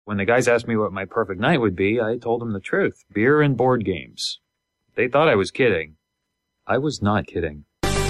When the guys asked me what my perfect night would be, I told them the truth. Beer and board games. They thought I was kidding. I was not kidding.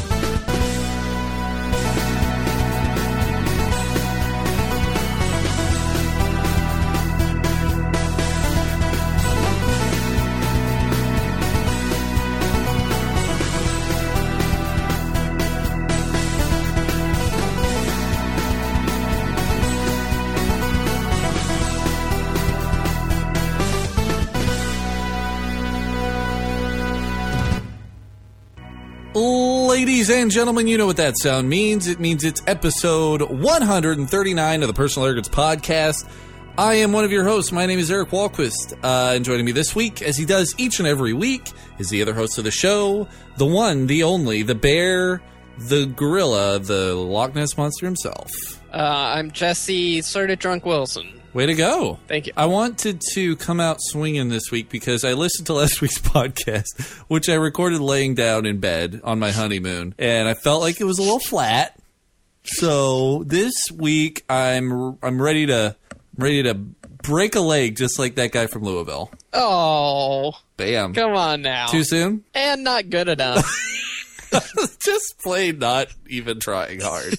Ladies and gentlemen, you know what that sound means. It means it's episode 139 of the Personal Arrogance Podcast. I am one of your hosts. My name is Eric Walquist. And joining me this week, as he does each and every week, is the other host of the show, the one, the only, the bear, the gorilla, the Loch Ness Monster himself. I'm Jesse, sort of drunk Wilson. Way to go. Thank you. I wanted to come out swinging this week because I listened to last week's podcast, which I recorded laying down in bed on my honeymoon, and I felt like it was a little flat. So this week I'm ready to break a leg just like that guy from Louisville. Oh. Bam. Come on now. Too soon? And not good enough. Just plain not even trying hard.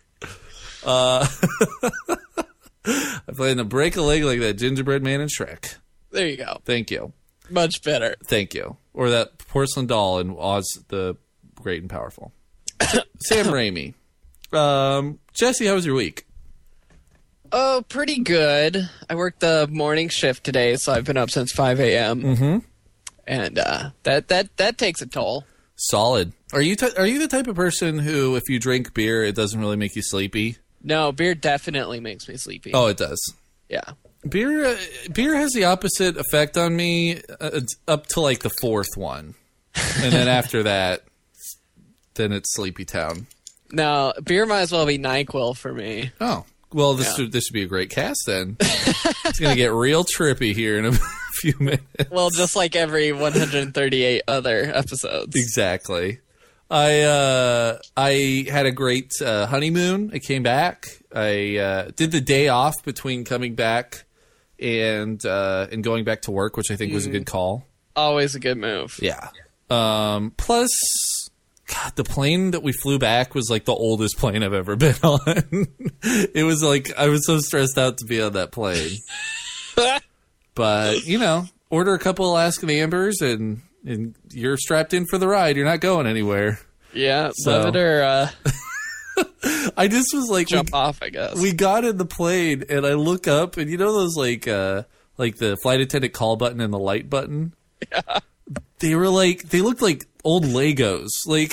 I plan to break a leg like that gingerbread man in Shrek. There you go. Thank you. Much better. Thank you. Or that porcelain doll in Oz the Great and Powerful. Sam Raimi. Jesse, how was your week? Oh, pretty good. I worked the morning shift today, so I've been up since 5 a.m. Mm-hmm. And that takes a toll. Solid. Are you the type of person who, if you drink beer, it doesn't really make you sleepy? No, beer definitely makes me sleepy. Oh, it does. Yeah. Beer has the opposite effect on me up to like the fourth one. And then after that, then it's Sleepy Town. No, beer might as well be NyQuil for me. Oh. Well, this should be a great cast then. It's going to get real trippy here in a few minutes. Well, just like every 138 other episodes. Exactly. I had a great honeymoon. I came back. I did the day off between coming back and going back to work, which I think was a good call. Always a good move. Yeah. Plus, God, the plane that we flew back was like the oldest plane I've ever been on. It was like I was so stressed out to be on that plane. But, order a couple Alaskan Ambers and you're strapped in for the ride. You're not going anywhere. Yeah, love it or I just was like jump off, I guess. We got in the plane and I look up and those like the flight attendant call button and the light button? Yeah. They looked like old Legos. Like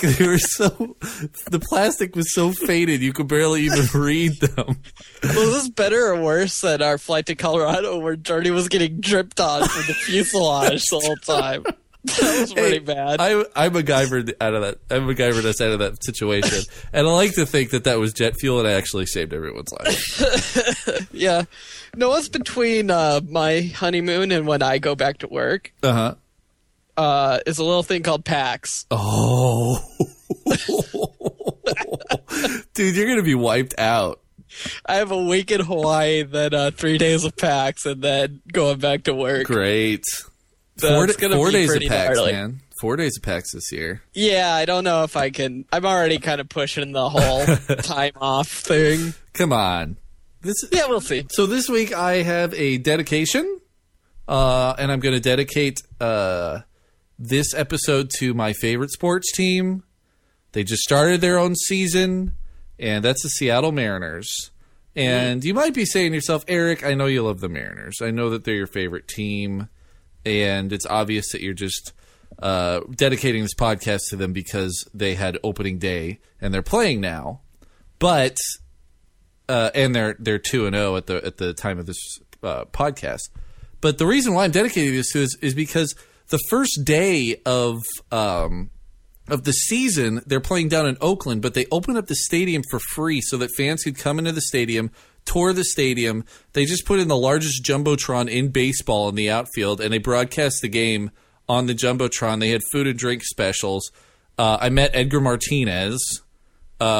the plastic was so faded you could barely even read them. Was this better or worse than our flight to Colorado where Jordy was getting dripped on from the fuselage the whole time? That was pretty bad. I MacGyvered out of that. I MacGyvered us out of that situation, and I like to think that was jet fuel, and I actually saved everyone's life. Yeah, no, what's between my honeymoon and when I go back to work? Is a little thing called PAX. Oh, dude, you're gonna be wiped out. I have a week in Hawaii, then 3 days of PAX, and then going back to work. Gret. Four days of PAX, man. 4 days of PAX this year. Yeah, I don't know if I can. I'm already kind of pushing the whole time off thing. Come on. We'll see. So this week I have a dedication, and I'm going to dedicate this episode to my favorite sports team. They just started their own season, and that's the Seattle Mariners. And you might be saying to yourself, Eric, I know you love the Mariners. I know that they're your favorite team. And it's obvious that you're just dedicating this podcast to them because they had opening day and they're playing now. But and they're 2-0 at the time of this podcast. But the reason why I'm dedicating this to is because the first day of the season they're playing down in Oakland, but they opened up the stadium for free so that fans could come into the stadium, tour the stadium. They just put in the largest Jumbotron in baseball in the outfield, and they broadcast the game on the Jumbotron. They had food and drink specials. I met Edgar Martinez.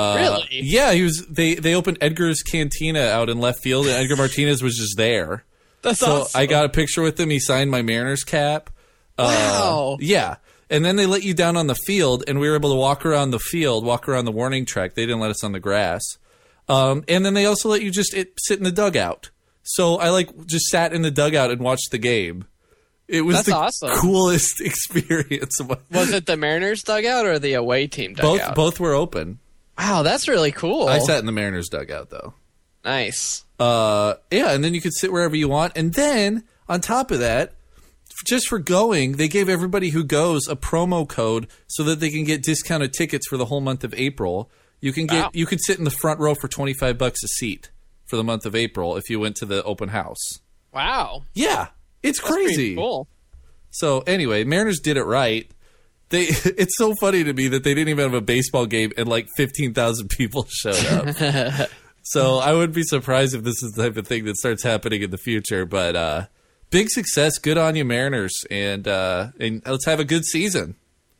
Really? Yeah, he was. They opened Edgar's Cantina out in left field, and Edgar Martinez was just there. That's So awesome. I got a picture with him. He signed my Mariners cap. Wow. Yeah. And then they let you down on the field, and we were able to walk around the field, walk around the warning track. They didn't let us on the grass. And then they also let you just sit in the dugout. So I just sat in the dugout and watched the game. It was That's the awesome. coolest experience. Was it the Mariners dugout or the away team dugout? Both were open. Wow, that's really cool. I sat in the Mariners dugout though. Nice. Yeah, and then you could sit wherever you want. And then on top of that, just for going, they gave everybody who goes a promo code so that they can get discounted tickets for the whole month of April. You can get you could sit in the front row for $25 a seat for the month of April if you went to the open house. Wow. Yeah, it's That's pretty crazy. cool. So anyway, Mariners did it right. It's so funny to me that they didn't even have a baseball game and like 15,000 people showed up. So I wouldn't be surprised if this is the type of thing that starts happening in the future. But big success, good on you, Mariners, and let's have a good season.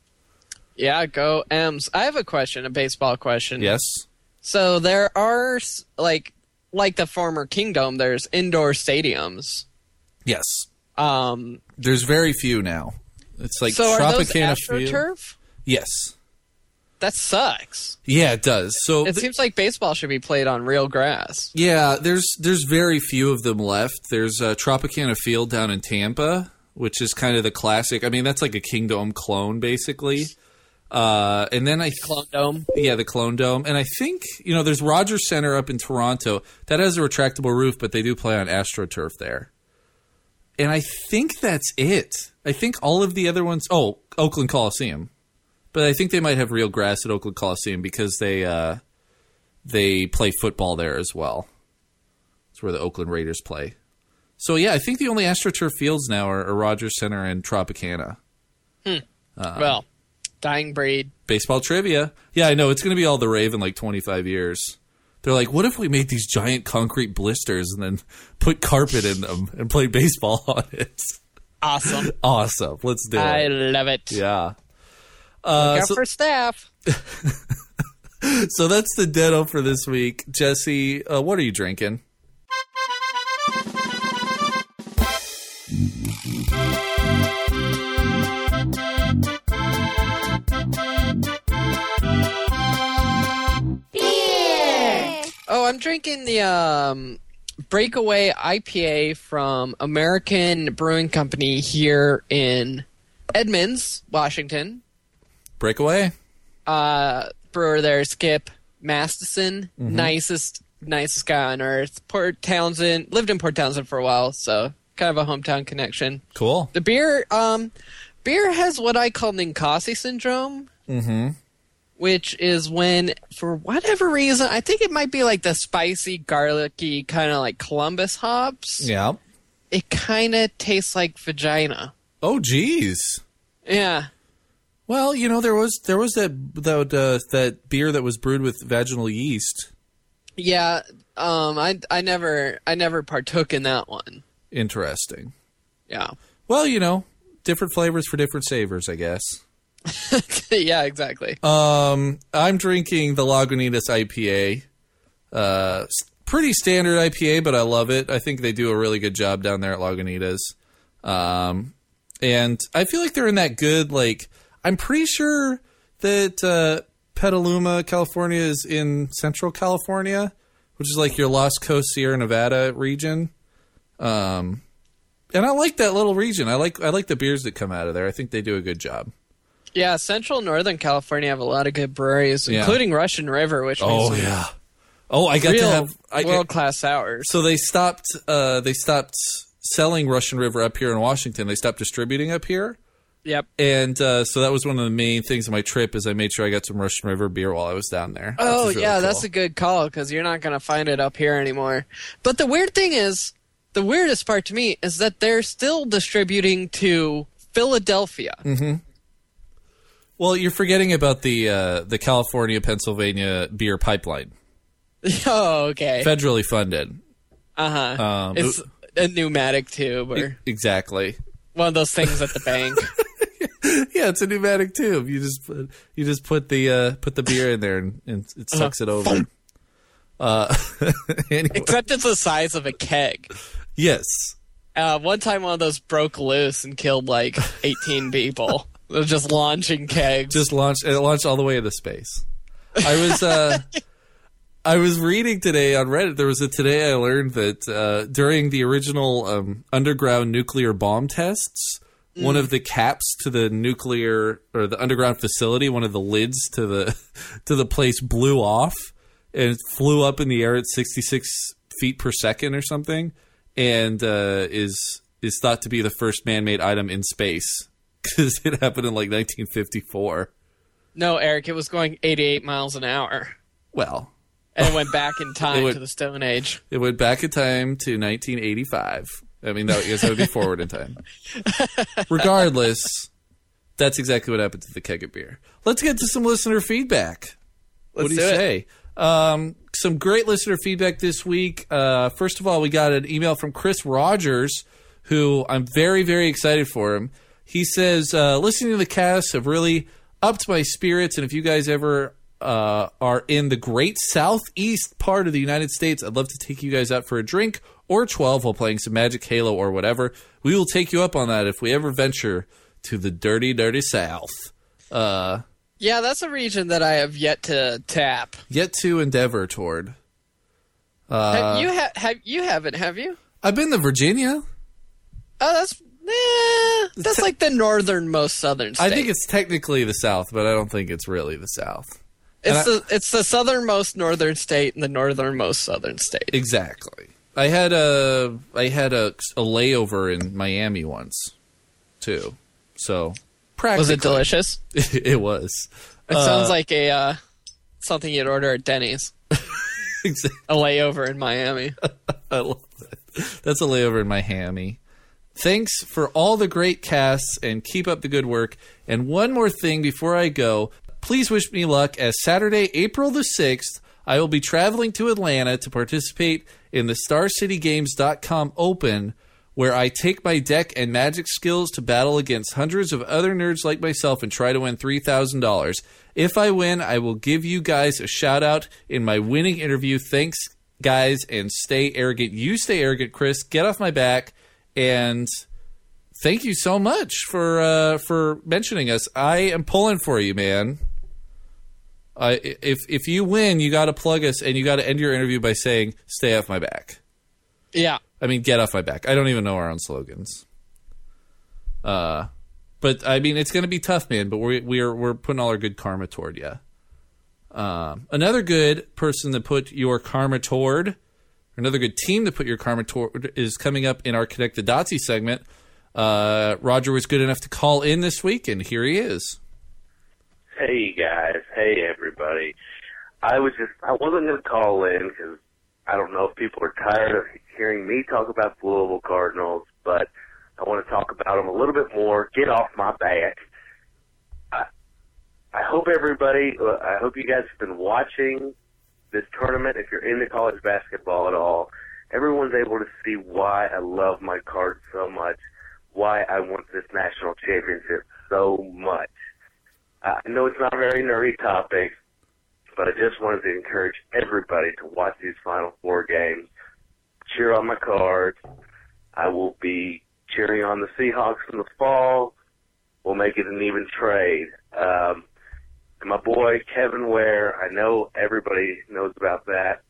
Yeah, go M's. I have a question, a baseball question. Yes. So there are like the former Kingdom, there's indoor stadiums. Yes. Um, There's very few now. It's like so are those Tropicana Field. AstroTurf? Yes. That sucks. Yeah, it does. So It seems like baseball should be played on real grass. yeah, there's very few of them left. There's Tropicana Field down in Tampa, which is kind of the classic. I mean, that's like a Kingdom clone, basically. And then Clone Dome. Yeah, the Clone Dome. And I think, there's Rogers Center up in Toronto. That has a retractable roof, but they do play on AstroTurf there. And I think that's it. I think all of the other ones... Oh, Oakland Coliseum. But I think they might have real grass at Oakland Coliseum because they play football there as well. It's where the Oakland Raiders play. So, yeah, I think the only AstroTurf fields now are Rogers Center and Tropicana. Well, dying breed. Baseball trivia. Yeah, I know. It's going to be all the rave in like 25 years. They're like, what if we made these giant concrete blisters and then put carpet in them and play baseball on it? Awesome. Awesome. Let's do I it. love it. Yeah. Look out for staff. So that's the Ditto for this week. Jesse, what are you drinking? Oh, I'm drinking the Breakaway IPA from American Brewing Company here in Edmonds, Washington. Breakaway? Brewer there, Skip Masterson, nicest guy on earth. Port Townsend, lived in Port Townsend for a while, so kind of a hometown connection. Cool. The beer has what I call Ninkasi syndrome. Mm-hmm. Which is when, for whatever reason, I think it might be like the spicy, garlicky, kind of like Columbus hops. Yeah. It kind of tastes like vagina. Oh, geez. Yeah. Well, there was that beer that was brewed with vaginal yeast. Yeah. I never partook in that one. Interesting. Yeah. Well, different flavors for different savors, I guess. Yeah, exactly. I'm drinking the Lagunitas IPA. Pretty standard IPA, but I love it. I think they do a really good job down there at Lagunitas. And I feel like they're in that good, I'm pretty sure that Petaluma, California is in Central California, which is like your Lost Coast, Sierra Nevada region. And I like that little region. I like the beers that come out of there. I think they do a good job. Yeah, Central Northern California have a lot of good breweries, including Russian River, which makes some yeah. Oh, I got to have world-class sours. So they stopped selling Russian River up here in Washington. They stopped distributing up here. Yep. And so that was one of the main things of my trip is I made sure I got some Russian River beer while I was down there. Oh, really yeah, cool. That's a good call because you're not going to find it up here anymore. But the weird thing is, the weirdest part to me is that they're still distributing to Philadelphia. Mm-hmm. Well, you're forgetting about the California-Pennsylvania beer pipeline. Oh, okay. Federally funded. Uh-huh. It's a pneumatic tube or exactly. One of those things at the bank. Yeah, it's a pneumatic tube. You just put the beer in there and it sucks it over. Anyway. Except it's the size of a keg. Yes. One time one of those broke loose and killed like 18 people. It was just launching kegs. It launched all the way into space. I was reading today on Reddit. Today I learned that during the original underground nuclear bomb tests, one of the caps to the nuclear or the underground facility, one of the lids to the place blew off and flew up in the air at 66 feet per second or something, and is thought to be the first man-made item in space because it happened in like 1954. No, Eric, it was going 88 miles an hour. Well. And it went back in time to the Stone Age. It went back in time to 1985. I mean, I guess that would be forward in time. Regardless, that's exactly what happened to the keg of beer. Let's get to some listener feedback. What do you say? Some great listener feedback this week. First of all, we got an email from Chris Rogers, who I'm very, very excited for him. He says, listening to the cast have really upped my spirits, and if you guys ever are in the great southeast part of the United States, I'd love to take you guys out for a drink or 12 while playing some Magic, Halo, or whatever. We will take you up on that if we ever venture to the dirty, dirty South. Yeah, that's a region that I have yet to tap. Yet to endeavor toward. You haven't, have you? I've been to Virginia. Oh, that's like the northernmost southern state. I think it's technically the South, but I don't think it's really the South. It's the southernmost northern state and the northernmost southern state. Exactly. I had a layover in Miami once, too. So, practically. Was it delicious? It was. It sounds like something you'd order at Denny's. Exactly. A layover in Miami. I love that. That's a layover in Miami. Thanks for all the great casts and keep up the good work. And one more thing before I go. Please wish me luck as Saturday, April the 6th, I will be traveling to Atlanta to participate in the StarCityGames.com Open, where I take my deck and Magic skills to battle against hundreds of other nerds like myself and try to win $3,000. If I win, I will give you guys a shout out in my winning interview. Thanks, guys, and stay arrogant. You stay arrogant, Chris. Get off my back. And thank you so much for mentioning us. I am pulling for you, man. If you win, you got to plug us, and you got to end your interview by saying, "Stay off my back." Yeah. I mean, get off my back. I don't even know our own slogans. But I mean, it's going to be tough, man. But we're putting all our good karma toward you. Another good person to put your karma toward. Another good team to put your karma toward is coming up in our Connect the Dotsy segment. Roger was good enough to call in this week, and here he is. Hey, guys. Hey, everybody. I wasn't going to call in because I don't know if people are tired of hearing me talk about the Louisville Cardinals, but I want to talk about them a little bit more. Get off my back. I hope you guys have been watching this tournament. If you're into college basketball at all, everyone's able to see why I love my Cards so much, why I want this national championship so much. I know it's not a very nerdy topic, but I just wanted to encourage everybody to watch these Final Four games. Cheer on my Cards. I will be cheering on the Seahawks in the fall. We'll make it an even trade. And my boy, Kevin Ware, I know everybody knows about that.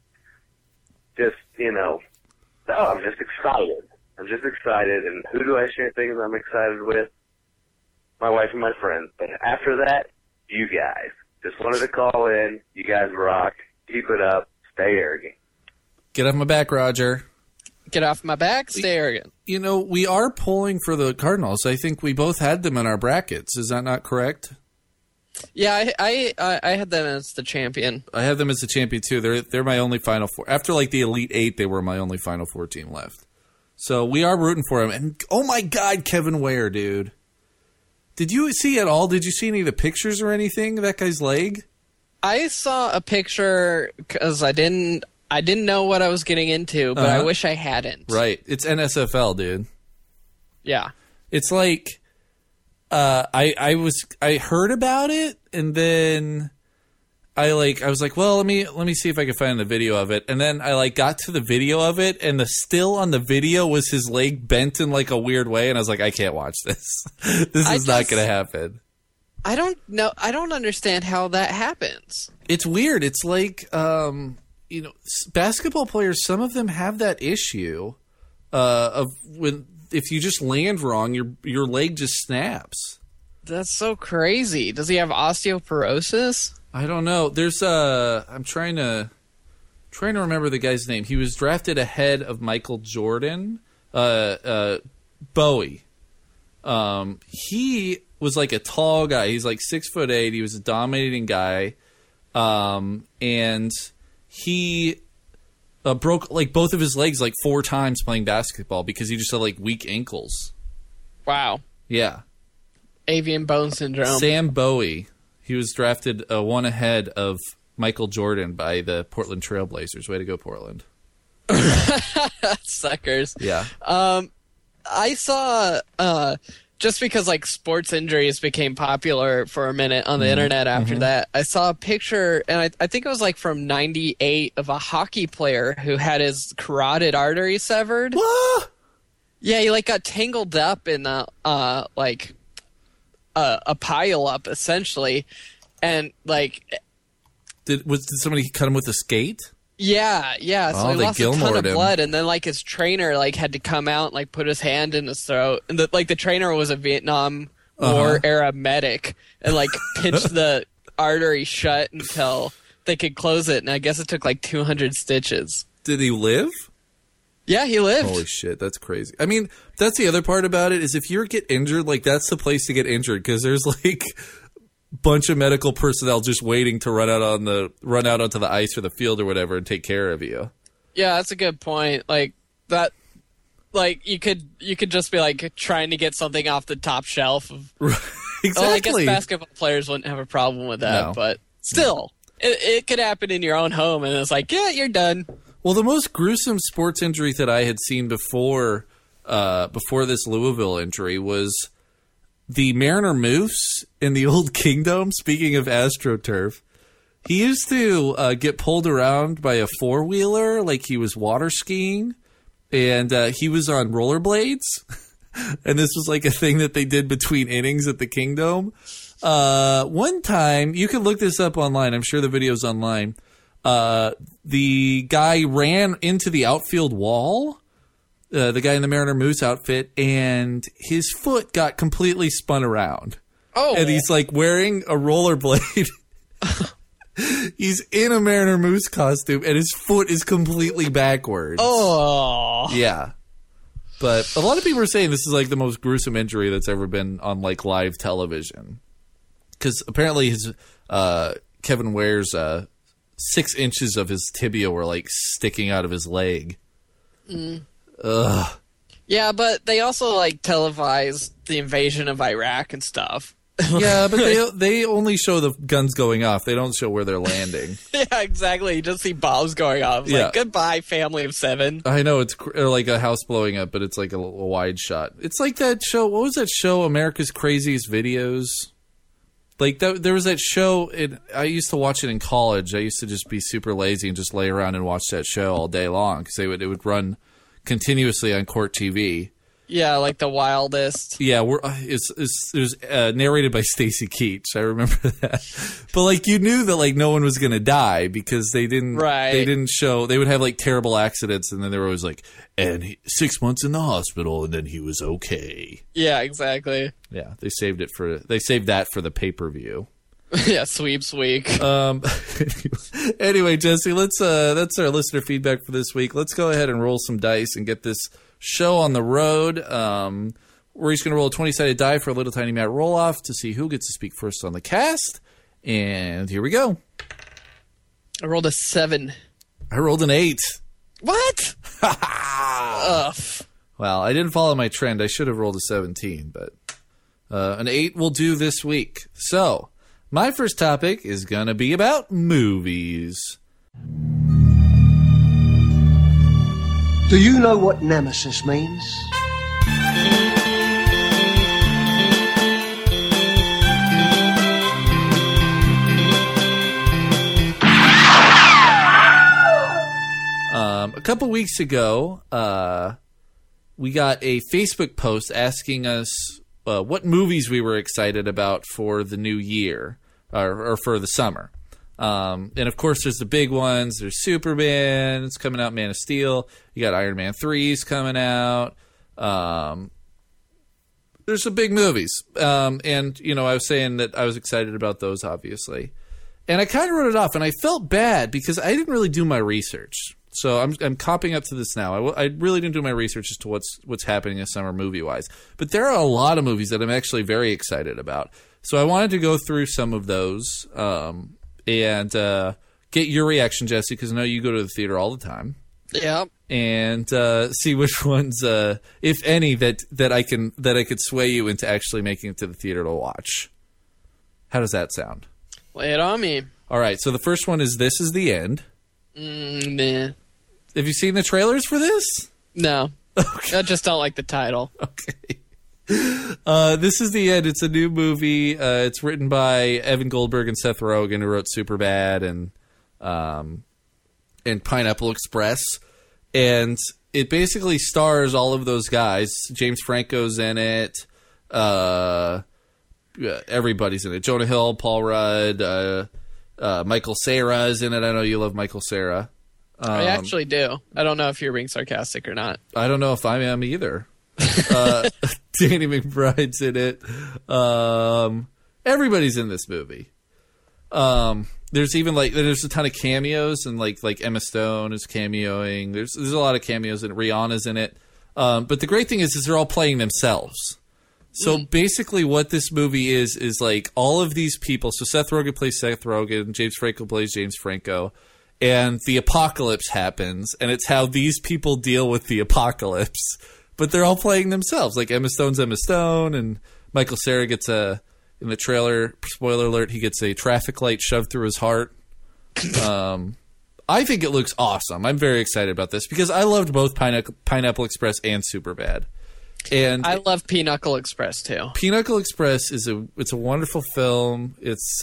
I'm just excited. And who do I share things I'm excited with? My wife and my friends. But after that, you guys. Just wanted to call in. You guys rock. Keep it up. Stay arrogant. Get off my back, Roger. Get off my back. Stay arrogant. You know, we are pulling for the Cardinals. I think we both had them in our brackets. Is that not correct? Yeah, I had them as the champion. I have them as the champion, too. They're my only Final Four. After, like, the Elite Eight, they were my only Final Four team left. So we are rooting for him. And, oh, my God, Kevin Ware, dude. Did you see at all? Did you see any of the pictures or anything of that guy's leg? I saw a picture because I didn't know what I was getting into, but I wish I hadn't. Right. It's NSFL, dude. Yeah. It's like I heard about it, and then I was like, well, let me see if I can find the video of it. And then I got to the video of it, and the still on the video was his leg bent in a weird way, and I was like, I can't watch this. This is not going to happen. I don't know. I don't understand how that happens. It's weird. It's basketball players, some of them have that issue of if you just land wrong, your leg just snaps. That's so crazy. Does he have osteoporosis? I don't know. There's I'm trying to remember the guy's name. He was drafted ahead of Michael Jordan. Bowie. He was a tall guy. He's 6'8". He was a dominating guy. And he broke both of his legs 4 times playing basketball because he just had weak ankles. Wow. Yeah. Avian bone syndrome. Sam Bowie. He was drafted 1 ahead of Michael Jordan by the Portland Trailblazers. Way to go, Portland. Suckers. Yeah. I saw just because sports injuries became popular for a minute on the internet after that, I saw a picture, and I think it was from 98 of a hockey player who had his carotid artery severed. What? Yeah, he got tangled up in a pile up essentially, and did somebody cut him with a skate? Yeah. So he they lost a ton of Gilmored him. blood, and then his trainer had to come out and put his hand in his throat, and the trainer was a Vietnam War era medic, and pinched the artery shut until they could close it, and I guess it took 200 stitches. Did he live? Yeah, he lived. Holy shit, that's crazy. I mean, that's the other part about it is if you get injured, that's the place to get injured because there's bunch of medical personnel just waiting to run out onto the ice or the field or whatever and take care of you. Yeah, that's a good point. That, you could just be trying to get something off the top shelf. Exactly. Well, I guess basketball players wouldn't have a problem with that, No. but still, it could happen in your own home, and it's yeah, you're done. Well, the most gruesome sports injury that I had seen before this Louisville injury was the Mariner Moose in the Old Kingdom. Speaking of AstroTurf, he used to get pulled around by a 4-wheeler like he was water skiing, and he was on rollerblades. And this was a thing that they did between innings at the Kingdom. One time, you can look this up online. I'm sure the video's online. The guy ran into the outfield wall, the guy in the Mariner Moose outfit, and his foot got completely spun around. Oh. And he's wearing a rollerblade. He's in a Mariner Moose costume, and his foot is completely backwards. Oh. Yeah. But a lot of people are saying this is the most gruesome injury that's ever been on live television. Because apparently his Kevin Ware's 6 inches of his tibia were sticking out of his leg. Ugh. Yeah, but they also televised the invasion of Iraq and stuff. Yeah, but they only show the guns going off. They don't show where they're landing. Yeah, exactly. You just see bombs going off. It's goodbye, family of 7. I know, it's a house blowing up, but it's a wide shot. It's that show. What was that show? America's Craziest Videos. There was that show. I used to watch it in college. I used to just be super lazy and just lay around and watch that show all day long because it would run continuously on Court TV. Yeah, The Wildest. Yeah, it was narrated by Stacy Keach. I remember that. But you knew that no one was gonna die because they didn't. Right. They didn't show. They would have terrible accidents, and then they were always and 6 months in the hospital, and then he was okay. Yeah, exactly. Yeah, they saved that for the pay-per-view. Yeah, sweeps week. Anyway, Jesse, that's our listener feedback for this week. Let's go ahead and roll some dice and get this show on the road. We're each going to roll a 20-sided die for a little tiny Matt roll-off to see who gets to speak first on the cast. And here we go. I rolled a 7. I rolled an 8. What? Ugh. Well, I didn't follow my trend. I should have rolled a 17, but an 8 will do this week. So, my first topic is going to be about movies. Do you know what nemesis means? couple weeks ago, we got a Facebook post asking us what movies we were excited about for the new year or for the summer. And of course, there's the big ones. There's Superman. It's coming out. Man of Steel. You got Iron Man 3's coming out. There's some big movies. And, you know, I was saying that I was excited about those, obviously. And I kind of wrote it off, and I felt bad because I didn't really do my research. So I'm copping up to this now. I really didn't do my research as to what's happening this summer movie-wise. But there are a lot of movies that I'm actually very excited about. So I wanted to go through some of those and get your reaction, Jesse, because I know you go to the theater all the time. Yeah. And see which ones, if any, that I could sway you into actually making it to the theater to watch. How does that sound? Lay it on me. All right. So the first one is This Is the End. Nah. Have you seen the trailers for this? No. Okay. I just don't like the title. Okay. This Is the End. It's a new movie. It's written by Evan Goldberg and Seth Rogen, who wrote Superbad and Pineapple Express. And it basically stars all of those guys. James Franco's in it. Everybody's in it. Jonah Hill, Paul Rudd, Michael Cera is in it. I know you love Michael Cera. I actually do. I don't know if you're being sarcastic or not. I don't know if I am either. Danny McBride's in it. Everybody's in this movie. There's even there's a ton of cameos, and like Emma Stone is cameoing. There's a lot of cameos, and Rihanna's in it. But the great thing is they're all playing themselves. So basically what this movie is like all of these people. So Seth Rogen plays Seth Rogen, James Franco plays James Franco, and the apocalypse happens, and it's how these people deal with the apocalypse. But they're all playing themselves. Like Emma Stone's Emma Stone, and Michael Cera gets in the trailer, spoiler alert, he gets a traffic light shoved through his heart. I think it looks awesome. I'm very excited about this because I loved both Pineapple Express and Superbad. And I love Pinochle Express too. Pinochle Express is a wonderful film. It's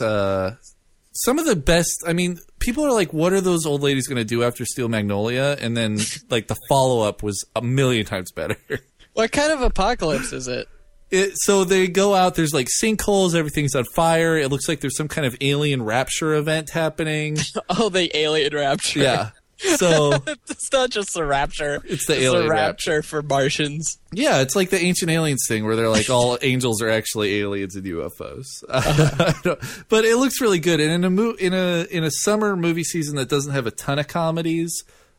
some of the best. I mean, people are like, "What are those old ladies going to do after Steel Magnolia?" And then like the follow up was a million times better. What kind of apocalypse is it? So they go out. There's like sinkholes. Everything's on fire. It looks like there's some kind of alien rapture event happening. Oh, the alien rapture. Yeah. So it's not just the rapture. It's the alien rapture for Martians. Yeah, it's like the Ancient Aliens thing where they're like all angels are actually aliens and UFOs. But it looks really good. And in a summer movie season that doesn't have a ton of comedies,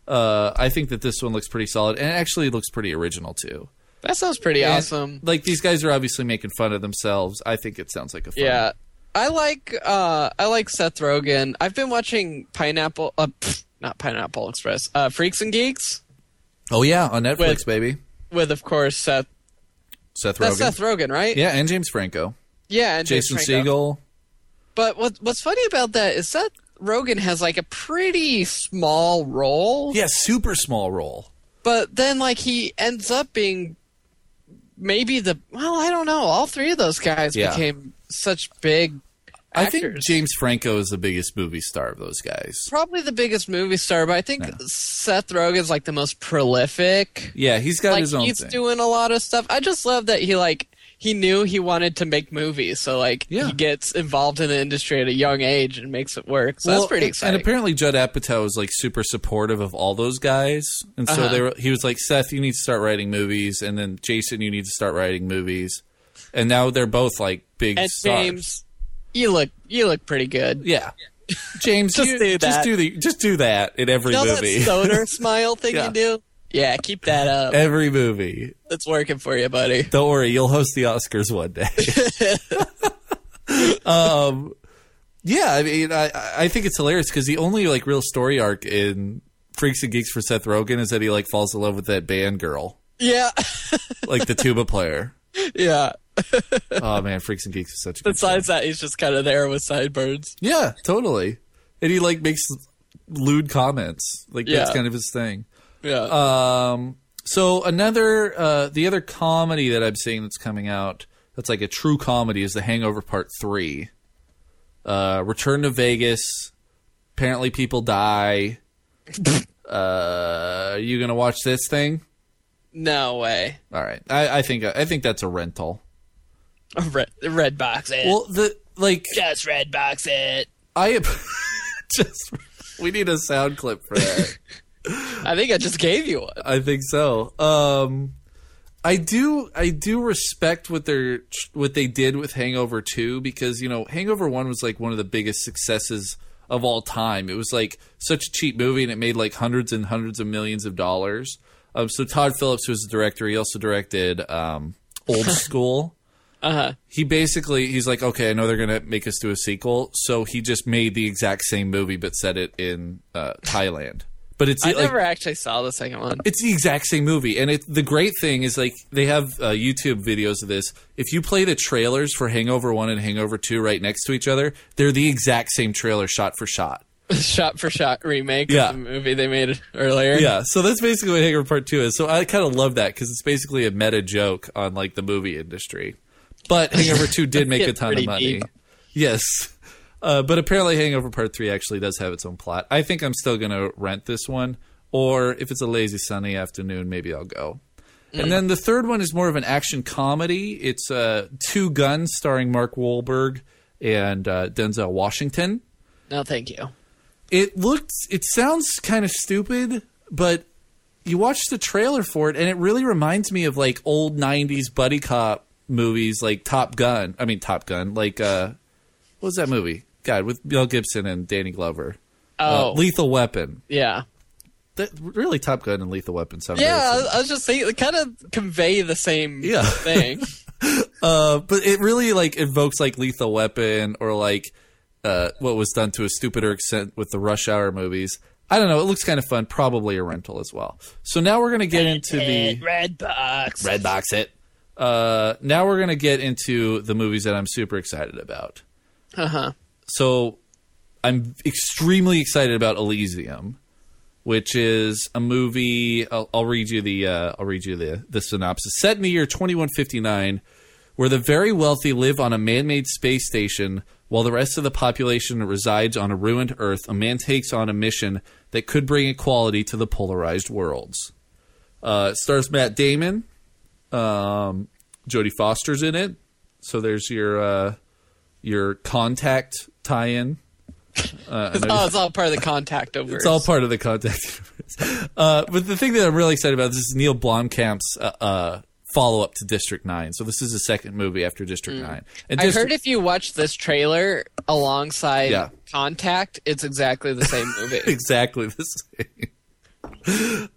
I think that this one looks pretty solid, and it actually looks pretty original too. That sounds pretty awesome. Like these guys are obviously making fun of themselves. I think it sounds like a fun. Yeah, I like Seth Rogen. I've been watching not Pineapple Express, Freaks and Geeks. Oh yeah, on Netflix, baby. With of course Seth Rogen. That's Seth Rogen, right? Yeah, and James Franco. Yeah, and Jason Segel. But what's funny about that is Seth Rogen has like a pretty small role. Yeah, super small role. But then like he ends up being maybe I don't know. All three of those guys became such big actors. I think James Franco is the biggest movie star of those guys. Probably the biggest movie star, but I think Seth Rogen's like the most prolific. Yeah, he's got his own thing. He's doing a lot of stuff. I just love that he knew he wanted to make movies, so he gets involved in the industry at a young age and makes it work. So that's pretty exciting. And apparently Judd Apatow was like super supportive of all those guys, and so he was like, Seth, you need to start writing movies, and then Jason, you need to start writing movies, and now they're both like big stars. James, you look pretty good. Yeah. James, do that. Just do that in every movie. That stoner smile thing you do? Yeah, keep that up. Every movie. It's working for you, buddy. Don't worry, you'll host the Oscars one day. Yeah, I mean, I think it's hilarious because the only like real story arc in Freaks and Geeks for Seth Rogen is that he like falls in love with that band girl. Yeah. Like the tuba player. Yeah. Oh man, Freaks and Geeks is such a good Besides that, he's just kind of there with sideburns. Yeah, totally. And he like makes lewd comments. Like that's kind of his thing. Yeah. So the other comedy that I'm seeing that's coming out that's like a true comedy is The Hangover Part 3. Return to Vegas. Apparently people die. Are you gonna watch this thing? No way. All right. I think that's a rental. Red box it. Well, just red box it. We need a sound clip for that. I think I just gave you one. I think so. I do respect what they did with Hangover 2 because, you know, Hangover 1 was like one of the biggest successes of all time. It was like such a cheap movie and it made like hundreds and hundreds of millions of dollars. So Todd Phillips was the director. He also directed Old School. Uh-huh. He's like, okay, I know they're going to make us do a sequel. So he just made the exact same movie but set it in Thailand. But I never actually saw the second one. It's the exact same movie. And the great thing is, like, they have YouTube videos of this. If you play the trailers for Hangover 1 and Hangover 2 right next to each other, they're the exact same trailer shot for shot. Shot for shot remake of the movie they made earlier. Yeah, so that's basically what Hangover Part 2 is. So I kind of love that because it's basically a meta joke on, like, the movie industry. But Hangover 2 did make a ton of money. Deep. Yes. But apparently Hangover Part 3 actually does have its own plot. I think I'm still going to rent this one. Or if it's a lazy sunny afternoon, maybe I'll go. And then the third one is more of an action comedy. It's Two Guns starring Mark Wahlberg and Denzel Washington. No, thank you. It sounds kind of stupid, but you watch the trailer for it and it really reminds me of like old 90s buddy cop movies like Top Gun. Like, what was that movie? God, with Mel Gibson and Danny Glover. Lethal Weapon. Yeah. Really, Top Gun and Lethal Weapon sound I was just saying, they kind of convey the same thing. But it really, like, evokes, like, Lethal Weapon or, like, what was done to a stupider extent with the Rush Hour movies. I don't know. It looks kind of fun. Probably a rental as well. So now we're going to get into the... Red box. Red box it. Now we're going to get into the movies that I'm super excited about. Uh-huh. So I'm extremely excited about Elysium, which is a movie. I'll read you the synopsis. Set in the year 2159, where the very wealthy live on a man-made space station while the rest of the population resides on a ruined Earth, a man takes on a mission that could bring equality to the polarized worlds. It stars Matt Damon. Jodie Foster's in it. So there's your Contact tie-in. It's all part of the Contact over. It's all part of the Contact. But the thing that I'm really excited about is Neil Blomkamp's follow-up to District 9. So this is the second movie after District 9. And I heard if you watch this trailer alongside Contact, it's exactly the same movie. Exactly the same.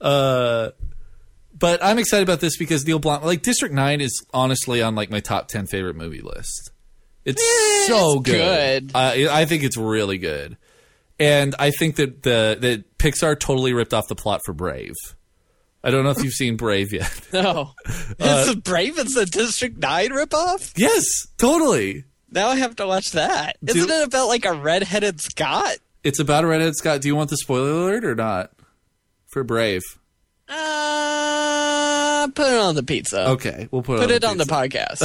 But I'm excited about this because Neil Blomkamp, like, District 9 is honestly on, like, my top 10 favorite movie list. It's so good. I think it's really good. And I think that that Pixar totally ripped off the plot for Brave. I don't know if you've seen Brave yet. No. Is Brave is the District 9 ripoff? Yes, totally. Now I have to watch that. Isn't it about like a redheaded Scott? It's about a redheaded Scott. Do you want the spoiler alert or not? For Brave. Put it on the pizza. Okay, we'll put it on the podcast.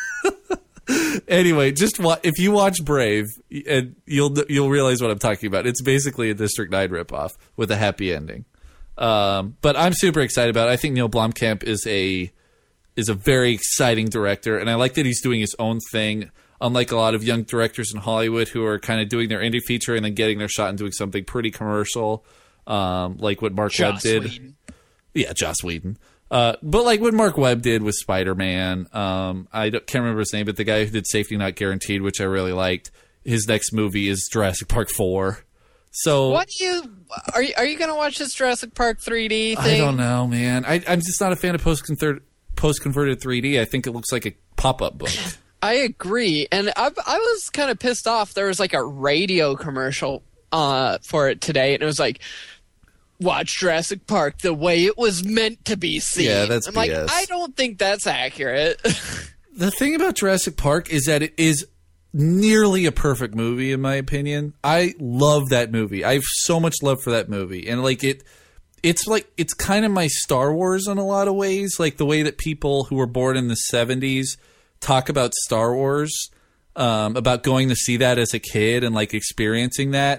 Anyway, just if you watch Brave, and you'll realize what I'm talking about. It's basically a District 9 ripoff with a happy ending. But I'm super excited about it. I think Neil Blomkamp is a very exciting director, and I like that he's doing his own thing. Unlike a lot of young directors in Hollywood who are kind of doing their indie feature and then getting their shot and doing something pretty commercial, like what Mark Webb did. Whedon. Yeah, Joss Whedon. But like what Mark Webb did with Spider-Man, can't remember his name, but the guy who did Safety Not Guaranteed, which I really liked, his next movie is Jurassic Park 4. So what are you going to watch this Jurassic Park 3D thing? I don't know, man. I'm just not a fan of post-converted 3D. I think it looks like a pop-up book. I agree, and I was kind of pissed off. There was like a radio commercial for it today, and it was like, watch Jurassic Park the way it was meant to be seen. Yeah, that's I'm BS. like, I don't think that's accurate. The thing about Jurassic Park is that it is nearly a perfect movie, in my opinion. I love that movie. I have so much love for that movie. And like it's kind of my Star Wars in a lot of ways. Like the way that people who were born in the 70s talk about Star Wars, about going to see that as a kid and like experiencing that.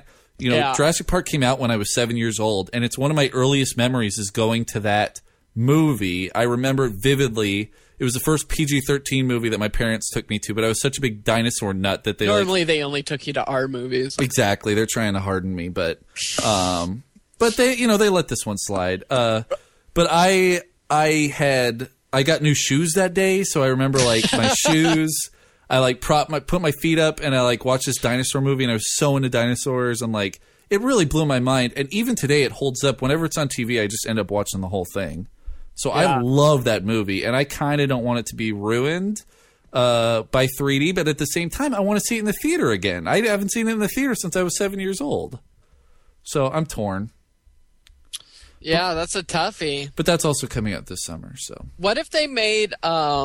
You know, Jurassic Park came out when I was 7 years old, and it's one of my earliest memories is going to that movie. I remember it vividly. It was the first PG-13 movie that my parents took me to, but I was such a big dinosaur nut that they they only took you to our movies. Exactly. They're trying to harden me, but they, you know, they let this one slide. But I got new shoes that day, so I remember like my shoes. I like put my feet up and I like watched this dinosaur movie, and I was so into dinosaurs, and like it really blew my mind. And even today, it holds up. Whenever it's on TV, I just end up watching the whole thing. So I love that movie, and I kind of don't want it to be ruined by 3D, but at the same time, I want to see it in the theater again. I haven't seen it in the theater since I was 7 years old. So I'm torn. Yeah, that's a toughie. But that's also coming out this summer. So what if they made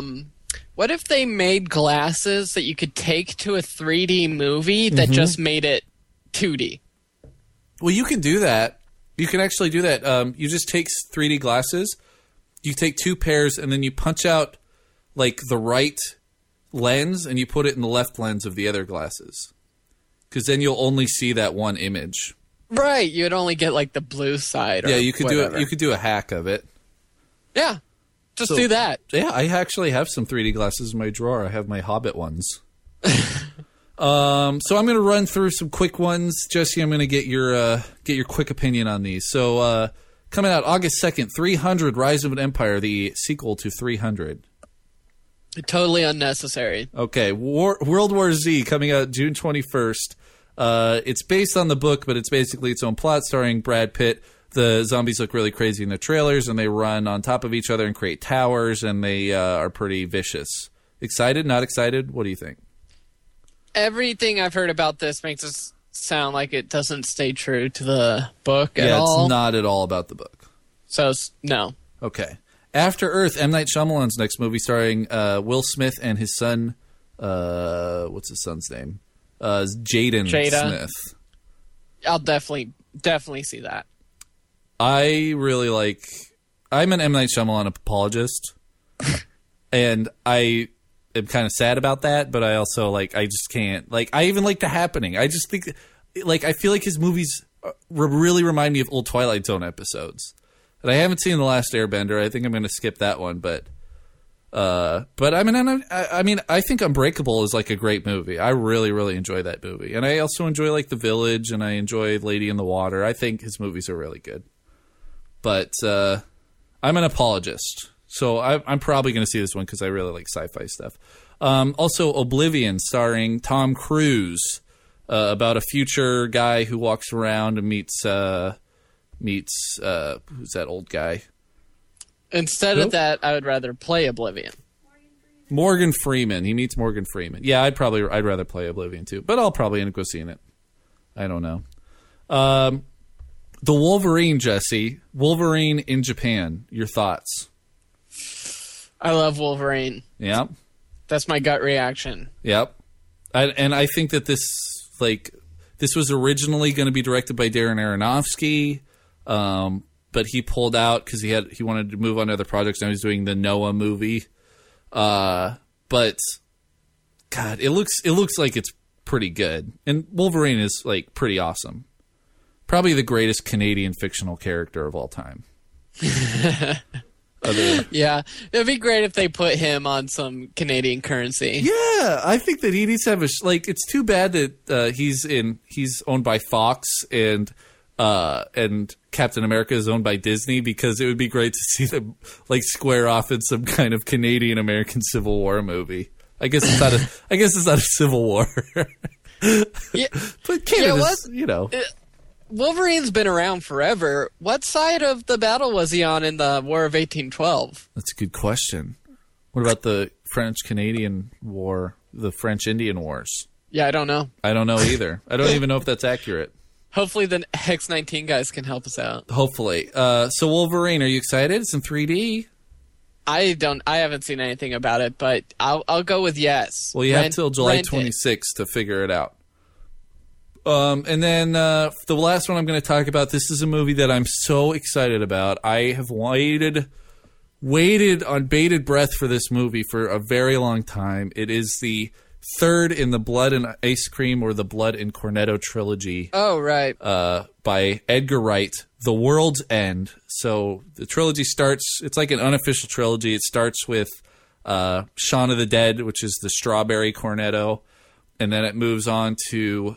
glasses that you could take to a 3D movie that just made it 2D? Well, you can do that. You can actually do that. You just take 3D glasses. You take two pairs, and then you punch out like the right lens, and you put it in the left lens of the other glasses. Because then you'll only see that one image. Right, you'd only get like the blue side. Or you could whatever. do it. You could do a hack of it. Yeah, just do that. Yeah, I actually have some 3D glasses in my drawer. I have my Hobbit ones. So I'm going to run through some quick ones, Jesse. I'm going to get your quick opinion on these. So coming out August 2nd, 300: Rise of an Empire, the sequel to 300. Totally unnecessary. Okay, World War Z coming out June 21st. It's based on the book, but it's basically its own plot, starring Brad Pitt. The zombies look really crazy in the trailers, and they run on top of each other and create towers, and they are pretty vicious. Excited? Not excited? What do you think? Everything I've heard about this makes it sound like it doesn't stay true to the book at all. Yeah, it's not at all about the book. So, no. Okay. After Earth, M. Night Shyamalan's next movie, starring Will Smith and his son. What's his son's name? Jaden Smith. I'll definitely see that. I really like. I'm an M. Night Shyamalan apologist, and I am kind of sad about that. But I also I just can't. I even like The Happening. I just think, I feel like his movies really remind me of old Twilight Zone episodes. And I haven't seen The Last Airbender. I think I'm going to skip that one, but I mean, I think Unbreakable is a great movie. I really, really enjoy that movie, and I also enjoy The Village, and I enjoy Lady in the Water. I think his movies are really good. But I'm an apologist, so I'm probably going to see this one because I really like sci-fi stuff. Also, Oblivion, starring Tom Cruise, about a future guy who walks around and meets who's that old guy? Instead of that, I would rather play Oblivion. Morgan Freeman. He meets Morgan Freeman. Yeah, I'd rather play Oblivion too, but I'll probably end up seeing it. I don't know. The Wolverine, Jesse. Wolverine in Japan. Your thoughts? I love Wolverine. Yep. That's my gut reaction. Yep. And I think that this was originally going to be directed by Darren Aronofsky, but he pulled out because he wanted to move on to other projects. Now he's doing the Noah movie. But God, it looks like it's pretty good. And Wolverine is pretty awesome. Probably the greatest Canadian fictional character of all time. Yeah, it'd be great if they put him on some Canadian currency. Yeah, I think that he needs to have it's too bad that he's owned by Fox and Captain America is owned by Disney, because it would be great to see them square off in some kind of Canadian American Civil War movie. I guess it's not a Civil War. Yeah, but Canada's, Wolverine's been around forever. What side of the battle was he on in the War of 1812? That's a good question. What about the French-Canadian War, the French-Indian Wars? Yeah, I don't know. I don't know either. I don't even know if that's accurate. Hopefully the X-19 guys can help us out. Hopefully. So Wolverine, are you excited? It's in 3D. I haven't seen anything about it, but I'll go with yes. Well, you have till July 26th to figure it out. And then the last one I'm going to talk about, this is a movie that I'm so excited about. I have waited on bated breath for this movie for a very long time. It is the third in the Blood and Ice Cream or the Blood and Cornetto trilogy. Oh, right. By Edgar Wright, The World's End. So the trilogy starts, it's like an unofficial trilogy. It starts with Shaun of the Dead, which is the strawberry cornetto, and then it moves on to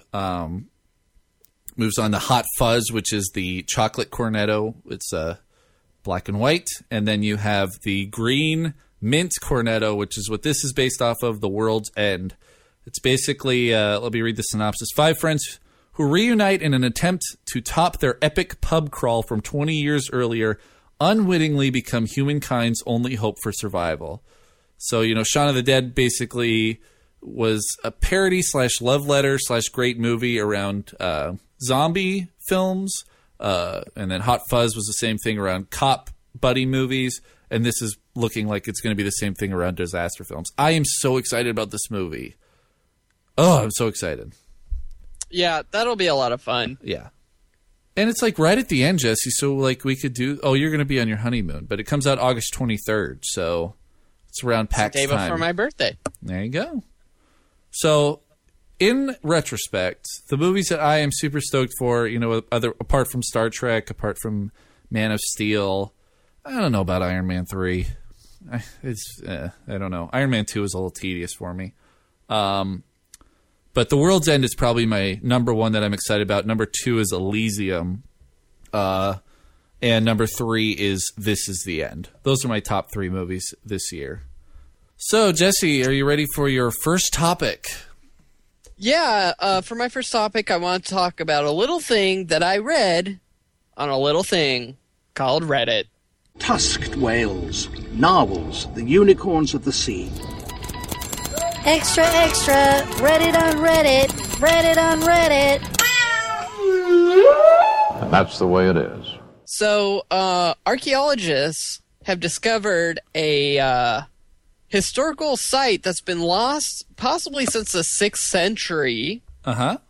Hot Fuzz, which is the chocolate cornetto. It's black and white, and then you have the green mint cornetto, which is what this is based off of, The World's End. It's basically, let me read the synopsis. 5 friends who reunite in an attempt to top their epic pub crawl from 20 years earlier unwittingly become humankind's only hope for survival. So, Shaun of the Dead basically was a parody / love letter / great movie around zombie films. And then Hot Fuzz was the same thing around cop buddy movies. And this is looking like it's going to be the same thing around disaster films. I am so excited about this movie. Oh, I'm so excited. Yeah, that'll be a lot of fun. Yeah. And it's like right at the end, Jesse. So like we could do, you're going to be on your honeymoon, but it comes out August 23rd. So it's around PAX time. The day before my birthday. There you go. So in retrospect, the movies that I am super stoked for, apart from Star Trek, apart from Man of Steel, I don't know about Iron Man 3. I don't know. Iron Man 2 is a little tedious for me. But The World's End is probably my number one that I'm excited about. Number 2 is Elysium. And number 3 is This Is the End. Those are my top 3 movies this year. So, Jesse, are you ready for your first topic? Yeah, for my first topic, I want to talk about a little thing that I read on a little thing called Reddit. Tusked whales, narwhals, the unicorns of the sea. Extra, extra, Reddit on Reddit, Reddit on Reddit. And that's the way it is. So, archaeologists have discovered a historical site that's been lost possibly since the 6th century AD,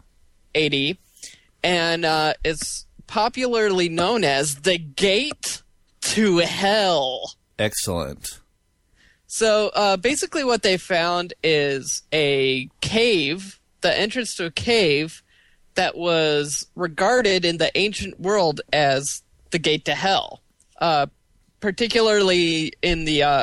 and it's popularly known as the Gate to Hell. Excellent. So basically what they found is a cave, the entrance to a cave that was regarded in the ancient world as the Gate to Hell, particularly in the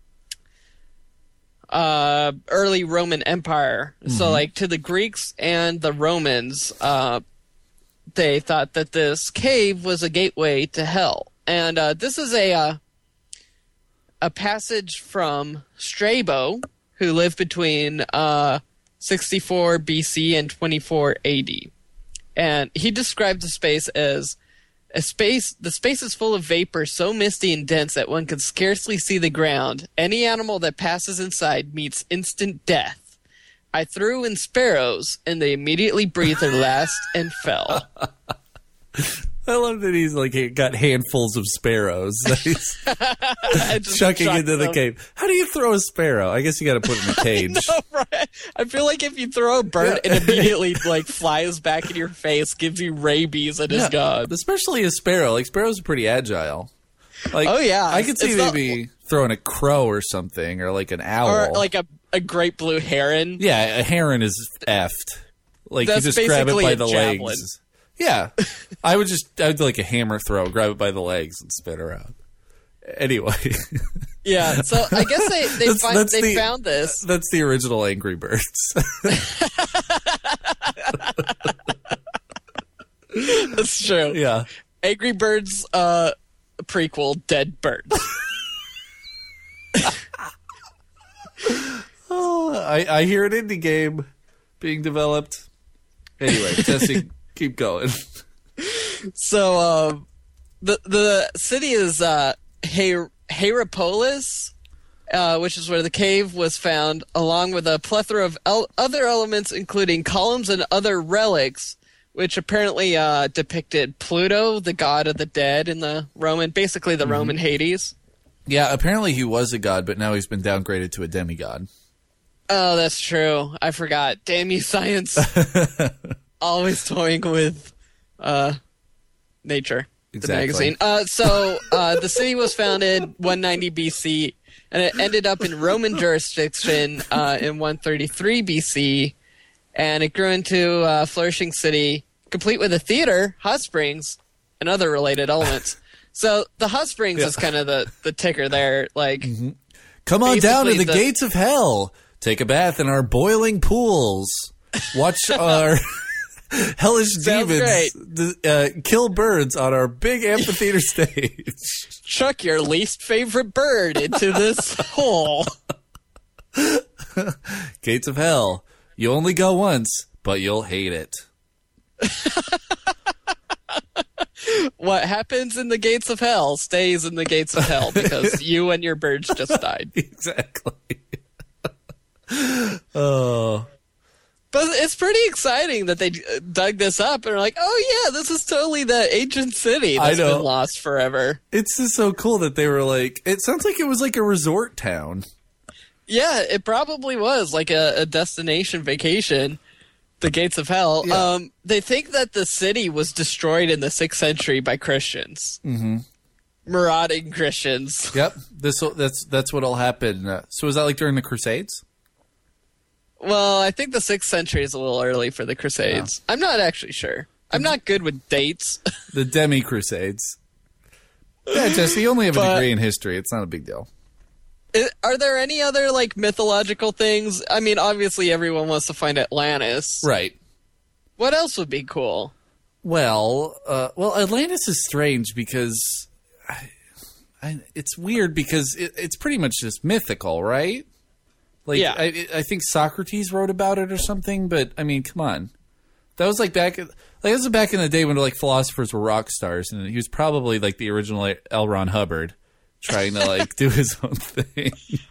early Roman Empire. Mm-hmm. So like to the Greeks and the Romans, they thought that this cave was a gateway to hell. And this is a passage from Strabo, who lived between 64 BC and 24 AD. And he described the space as the space is full of vapor so misty and dense that one can scarcely see the ground. Any animal that passes inside meets instant death. I threw in sparrows, and they immediately breathed their last and fell. I love that he's like got handfuls of sparrows that he's chucking into the cave. How do you throw a sparrow? I guess you got to put it in a cage. I know, right? I feel like if you throw a bird, it immediately like flies back in your face, gives you rabies, and is gone. Especially a sparrow. Like sparrows are pretty agile. Like, oh yeah, I could see maybe throwing a crow or something, or like an owl, or like a great blue heron. Yeah, a heron is effed. Like you just grab it by the legs. Yeah, I'd do like a hammer throw, grab it by the legs, and spin around. Anyway. Yeah, so I guess they found this. That's the original Angry Birds. That's true. Yeah. Angry Birds prequel, Dead Birds. I hear an indie game being developed. Anyway, Jesse, keep going. So, the city is Hierapolis, which is where the cave was found, along with a plethora of other elements, including columns and other relics, which apparently depicted Pluto, the god of the dead in the Roman, basically the Roman Hades. Yeah, apparently he was a god, but now he's been downgraded to a demigod. Oh, that's true. I forgot. Damn you, science. Always toying with Nature, exactly. the magazine. So the city was founded 190 BC and it ended up in Roman jurisdiction in 133 BC, and it grew into a flourishing city, complete with a theater, hot springs, and other related elements. So the hot springs is kind of the ticker there. Like, come on down to basically the gates of hell. Take a bath in our boiling pools. Watch our hellish demons kill birds on our big amphitheater stage. Chuck your least favorite bird into this hole. Gates of hell. You only go once, but you'll hate it. What happens in the gates of hell stays in the gates of hell because you and your birds just died. Exactly. Oh. But it's pretty exciting that they dug this up and are like, oh yeah, this is totally the ancient city that's been lost forever. It's just so cool that they were like, it sounds like it was like a resort town. Yeah, it probably was like a destination vacation. The gates of hell. Yeah. They think that the city was destroyed in the 6th century by Christians. Mm-hmm. Marauding Christians. Yep, that's what'll happen. So was that like during the Crusades? Well, I think the 6th century is a little early for the Crusades. Yeah. I'm not actually sure. I'm not good with dates. The Demi-Crusades. Yeah, Jesse, you only have a degree in history. It's not a big deal. Are there any other, like, mythological things? I mean, obviously everyone wants to find Atlantis. Right. What else would be cool? Well, Atlantis is strange because it's weird because it's pretty much just mythical, right? Like, yeah. I think Socrates wrote about it or something, but, I mean, come on. That was, back in the day when, philosophers were rock stars, and he was probably, the original L. Ron Hubbard. Trying to do his own thing.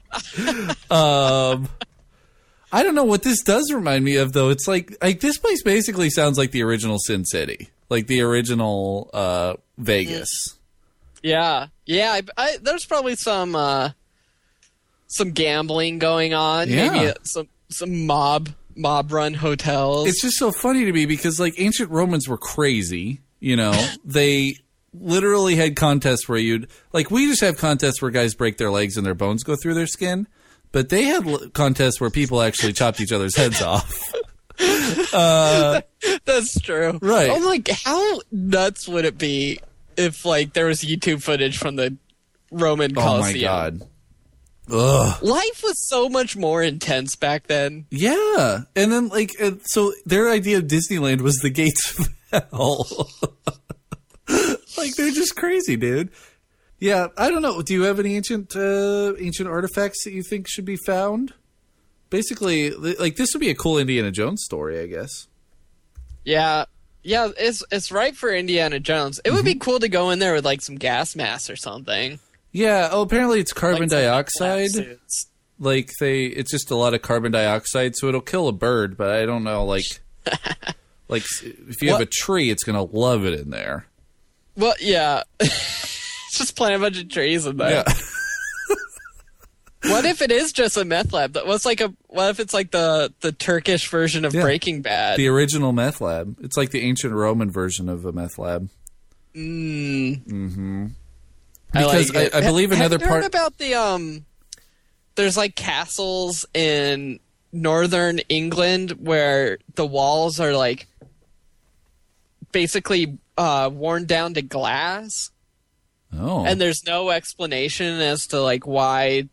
I don't know what this does remind me of though. It's like this place basically sounds like the original Sin City, like the original Vegas. Yeah. There's probably some gambling going on. Yeah. Maybe some mob run hotels. It's just so funny to me because ancient Romans were crazy. You know, they literally had contests where we just have contests where guys break their legs and their bones go through their skin, but they had contests where people actually chopped each other's heads off. That's true. Right. Oh my, how nuts would it be if there was YouTube footage from the Roman Colosseum? Oh my God. Ugh. Life was so much more intense back then. Yeah. And then so their idea of Disneyland was the gates of hell. They're just crazy, dude. Yeah, I don't know. Do you have any ancient artifacts that you think should be found? Basically, this would be a cool Indiana Jones story, I guess. Yeah, it's right for Indiana Jones. It would be cool to go in there with some gas masks or something. Yeah. Oh, apparently it's carbon dioxide. It's just a lot of carbon dioxide, so it'll kill a bird. But I don't know, if you have a tree, it's gonna love it in there. Well, yeah. Just plant a bunch of trees in there. Yeah. What if it is just a meth lab? What if it's the Turkish version of Breaking Bad? The original meth lab. It's like the ancient Roman version of a meth lab. Mm-hmm. Because I believe another part... Have you heard about the... There's castles in northern England where the walls are basically... worn down to glass. Oh. And there's no explanation as to why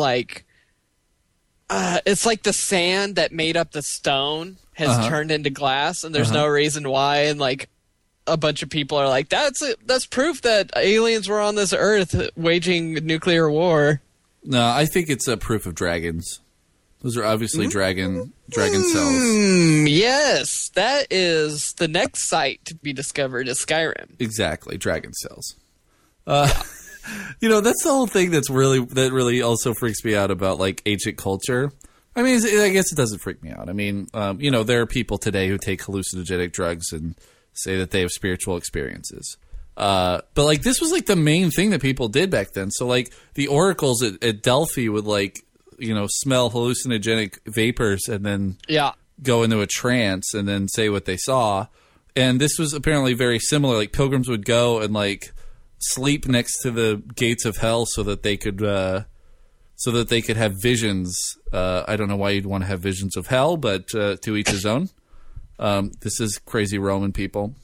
it's the sand that made up the stone has turned into glass, and there's no reason why, and a bunch of people are that's proof that aliens were on this earth waging nuclear war. No, I think it's a proof of dragons. Those are obviously dragon cells. Yes, that is the next site to be discovered is Skyrim. Exactly, dragon cells. That's the whole thing that really also freaks me out about ancient culture. I mean, I guess it doesn't freak me out. I mean, there are people today who take hallucinogenic drugs and say that they have spiritual experiences. But this was the main thing that people did back then. So the oracles at Delphi would smell hallucinogenic vapors and then go into a trance and then say what they saw. And this was apparently very similar. Pilgrims would go and sleep next to the gates of hell so that they could so that they could have visions. I don't know why you'd want to have visions of hell, but to each his own. This is crazy Roman people.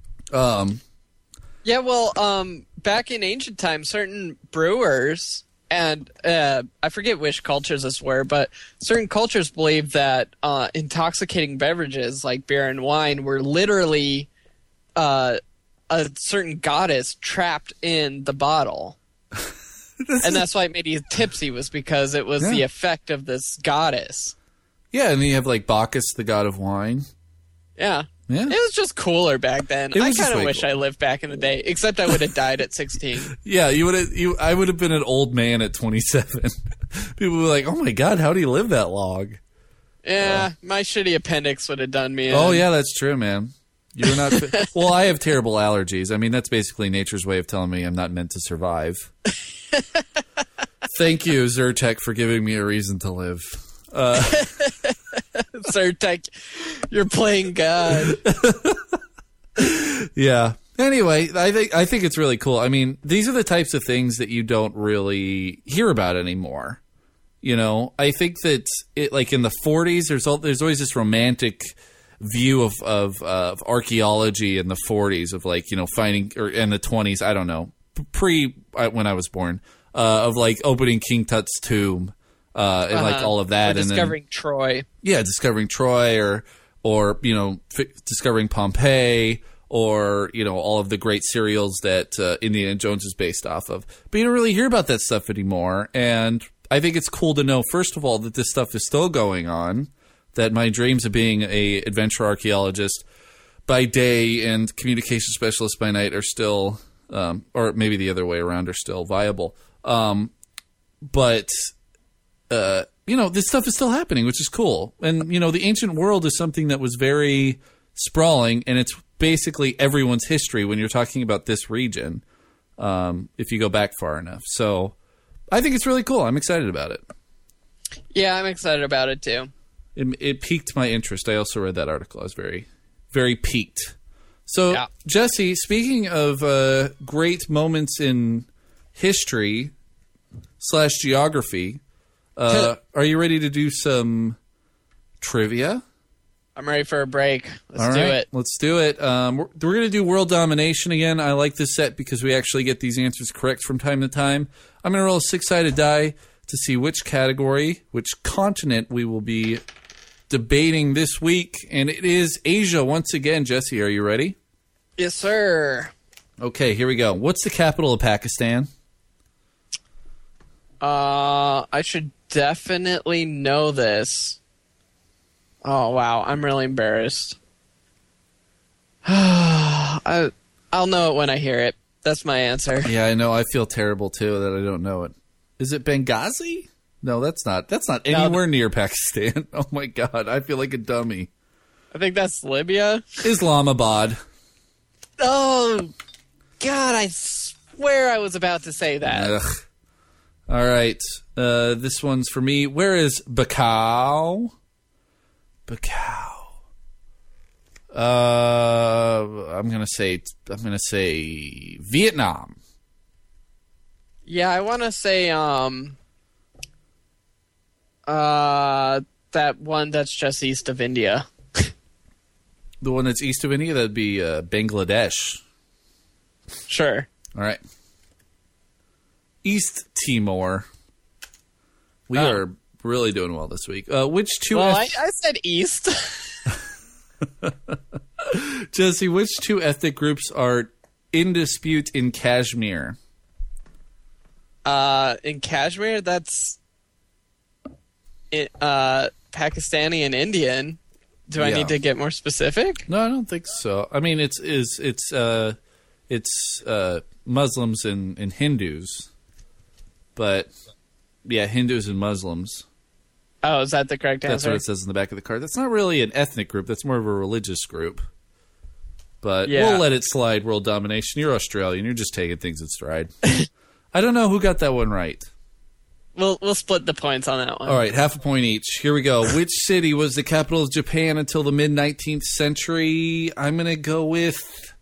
Yeah, well, back in ancient times, certain brewers, and I forget which cultures this were, but certain cultures believed that intoxicating beverages like beer and wine were literally a certain goddess trapped in the bottle. And that's why it made you tipsy, was because it was the effect of this goddess. Yeah, and then you have like Bacchus, the god of wine. Yeah. Yeah. It was just cooler back then. I kind of wish cool. I lived back in the day, except I would have died at 16. Yeah, I would have been an old man at 27. People were like, "Oh my god, how do you live that long?" Yeah, my shitty appendix would have done me in. Oh yeah, that's true, man. You were not. Well, I have terrible allergies. I mean, that's basically nature's way of telling me I'm not meant to survive. Thank you, Zyrtec, for giving me a reason to live. Zyrtec, you're playing God. Yeah. Anyway, I think it's really cool. I mean, these are the types of things that you don't really hear about anymore. You know, I think that it, like in the 40s, there's always this romantic view of archaeology in the 40s of like, you know, finding, or in the 20s, I don't know, when I was born, of like opening King Tut's tomb. And like all of that, or discovering Troy. Yeah, discovering Troy, or you know, discovering Pompeii, or you know, all of the great serials that Indiana Jones is based off of. But you don't really hear about that stuff anymore, and I think it's cool to know, first of all, that this stuff is still going on. That my dreams of being a adventure archaeologist by day and communication specialist by night are still, or maybe the other way around, are still viable. But you know, this stuff is still happening, which is cool. And, you know, the ancient world is something that was very sprawling, and it's basically everyone's history when you're talking about this region, if you go back far enough. So I think it's really cool. I'm excited about it. Yeah, I'm excited about it, too. It piqued my interest. I also read that article. I was very, very piqued. So, yeah. Jesse, speaking of great moments in history / geography, are you ready to do some trivia? I'm ready for a break. Let's do it. Let's do it. We're going to do world domination again. I like this set because we actually get these answers correct from time to time. I'm going to roll a 6-sided die to see which category, which continent we will be debating this week. And it is Asia once again. Jesse, are you ready? Yes, sir. Okay, here we go. What's the capital of Pakistan? I should definitely know this. Oh, wow. I'm really embarrassed. I'll know it when I hear it. That's my answer. Yeah, I know. I feel terrible, too, that I don't know it. Is it Benghazi? No, that's not. That's not anywhere near Pakistan. Oh, my God. I feel like a dummy. I think that's Libya. Islamabad. Oh, God. I swear I was about to say that. Ugh. All right. This one's for me. Where is Bacau? Bacau. I'm gonna say Vietnam. Yeah, I want to say that one that's just east of India. The one that's east of India, that'd be Bangladesh. Sure. All right. East Timor. We are really doing well this week. Which two? Well, I said east. Jesse, which two ethnic groups are in dispute in Kashmir? In Kashmir, that's Pakistani and Indian. Do I need to get more specific? No, I don't think so. I mean, it's Muslims and Hindus. But, yeah, Hindus and Muslims. Oh, is that the correct answer? That's what it says in the back of the card. That's not really an ethnic group. That's more of a religious group. But we'll let it slide, world domination. You're Australian. You're just taking things in stride. I don't know who got that one right. We'll split the points on that one. All right, half a point each. Here we go. Which city was the capital of Japan until the mid-19th century? I'm going to go with...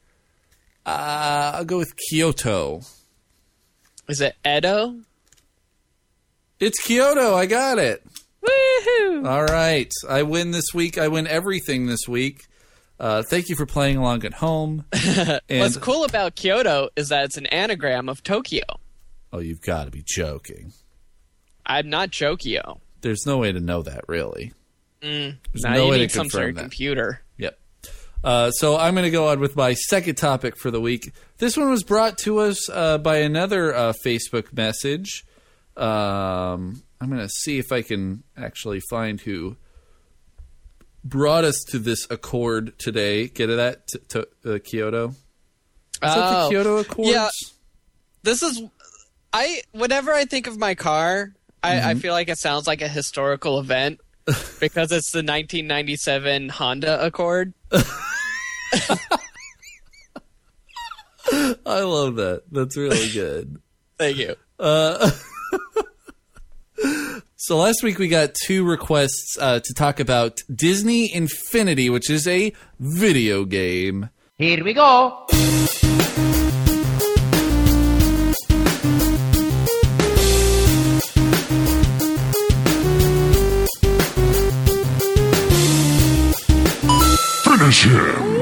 I'll go with Kyoto. Is it Edo? It's Kyoto. I got it. Woohoo! All right. I win this week. I win everything this week. Thank you for playing along at home. And, What's cool about Kyoto is that it's an anagram of Tokyo. Oh, you've got to be joking. I'm not Jokio. There's no way to know that, really. There's Now no you way need to some confirm sort of that. computer. Yep. So I'm going to go on with my second topic for the week. This one was brought to us by another Facebook message. I'm going to see if I can actually find who brought us to this accord today. Get that? To Kyoto? Is that the Kyoto Accords? Yeah. This is... Whenever I think of my car, I feel like it sounds like a historical event because it's the 1997 Honda Accord. I love that. That's really good. Thank you. So last week we got 2 requests to talk about Disney Infinity, which is a video game. Here we go. Finish him.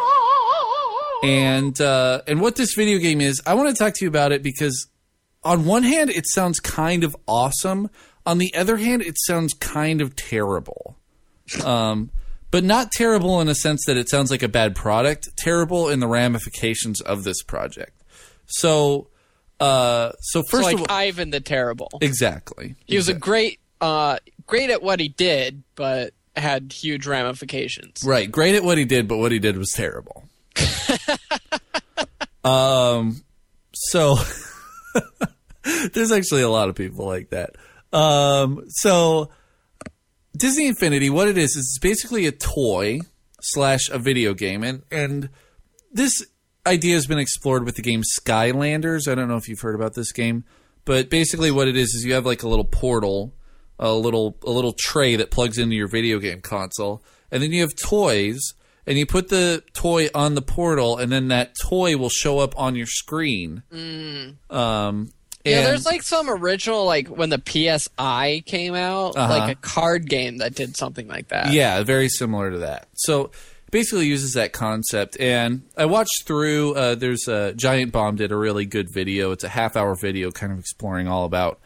And what this video game is, I want to talk to you about it because on one hand, it sounds kind of awesome. On the other hand, it sounds kind of terrible. But not terrible in a sense that it sounds like a bad product. Terrible in the ramifications of this project. So first like of all, Ivan the Terrible. exactly. He was a great at what he did, but had huge ramifications. Right, great at what he did, but what he did was terrible. So there's actually a lot of people like that. So Disney Infinity, what it is it's basically a toy / a video game, and this idea has been explored with the game Skylanders. I don't know if you've heard about this game, but basically what it is you have like a little portal, a little tray that plugs into your video game console, and then you have toys, and you put the toy on the portal, and then that toy will show up on your screen. Yeah, there's like some original, like when the PSI came out, like a card game that did something like that. Yeah, very similar to that. So it basically uses that concept. And I watched through, there's a Giant Bomb did a really good video. It's a half-hour video kind of exploring all about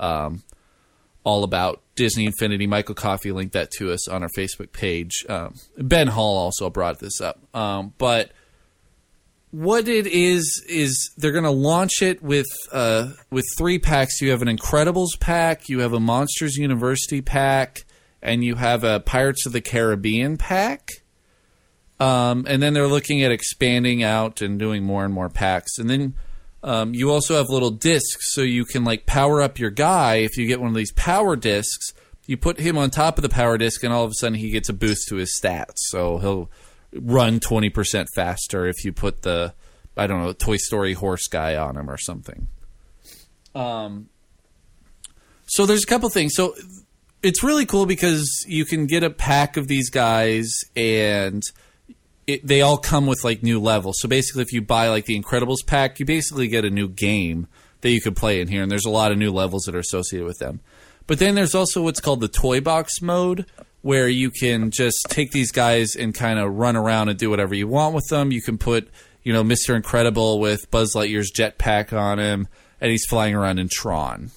Disney Infinity. Michael Coffey linked that to us on our Facebook page. Ben Hall also brought this up. But what it is they're going to launch it with 3 packs. You have an Incredibles pack, you have a Monsters University pack, and you have a Pirates of the Caribbean pack. And then they're looking at expanding out and doing more and more packs. And then you also have little discs, so you can like power up your guy. If you get one of these power discs, you put him on top of the power disc, and all of a sudden he gets a boost to his stats. So he'll run 20% faster if you put the, I don't know, Toy Story horse guy on him or something. So there's a couple things. So it's really cool because you can get a pack of these guys, and they all come with like new levels. So basically, if you buy like the Incredibles pack, you basically get a new game that you could play in here, and there's a lot of new levels that are associated with them. But then there's also what's called the Toy Box mode, where you can just take these guys and kind of run around and do whatever you want with them. You can put, Mr. Incredible with Buzz Lightyear's jetpack on him, and he's flying around in Tron.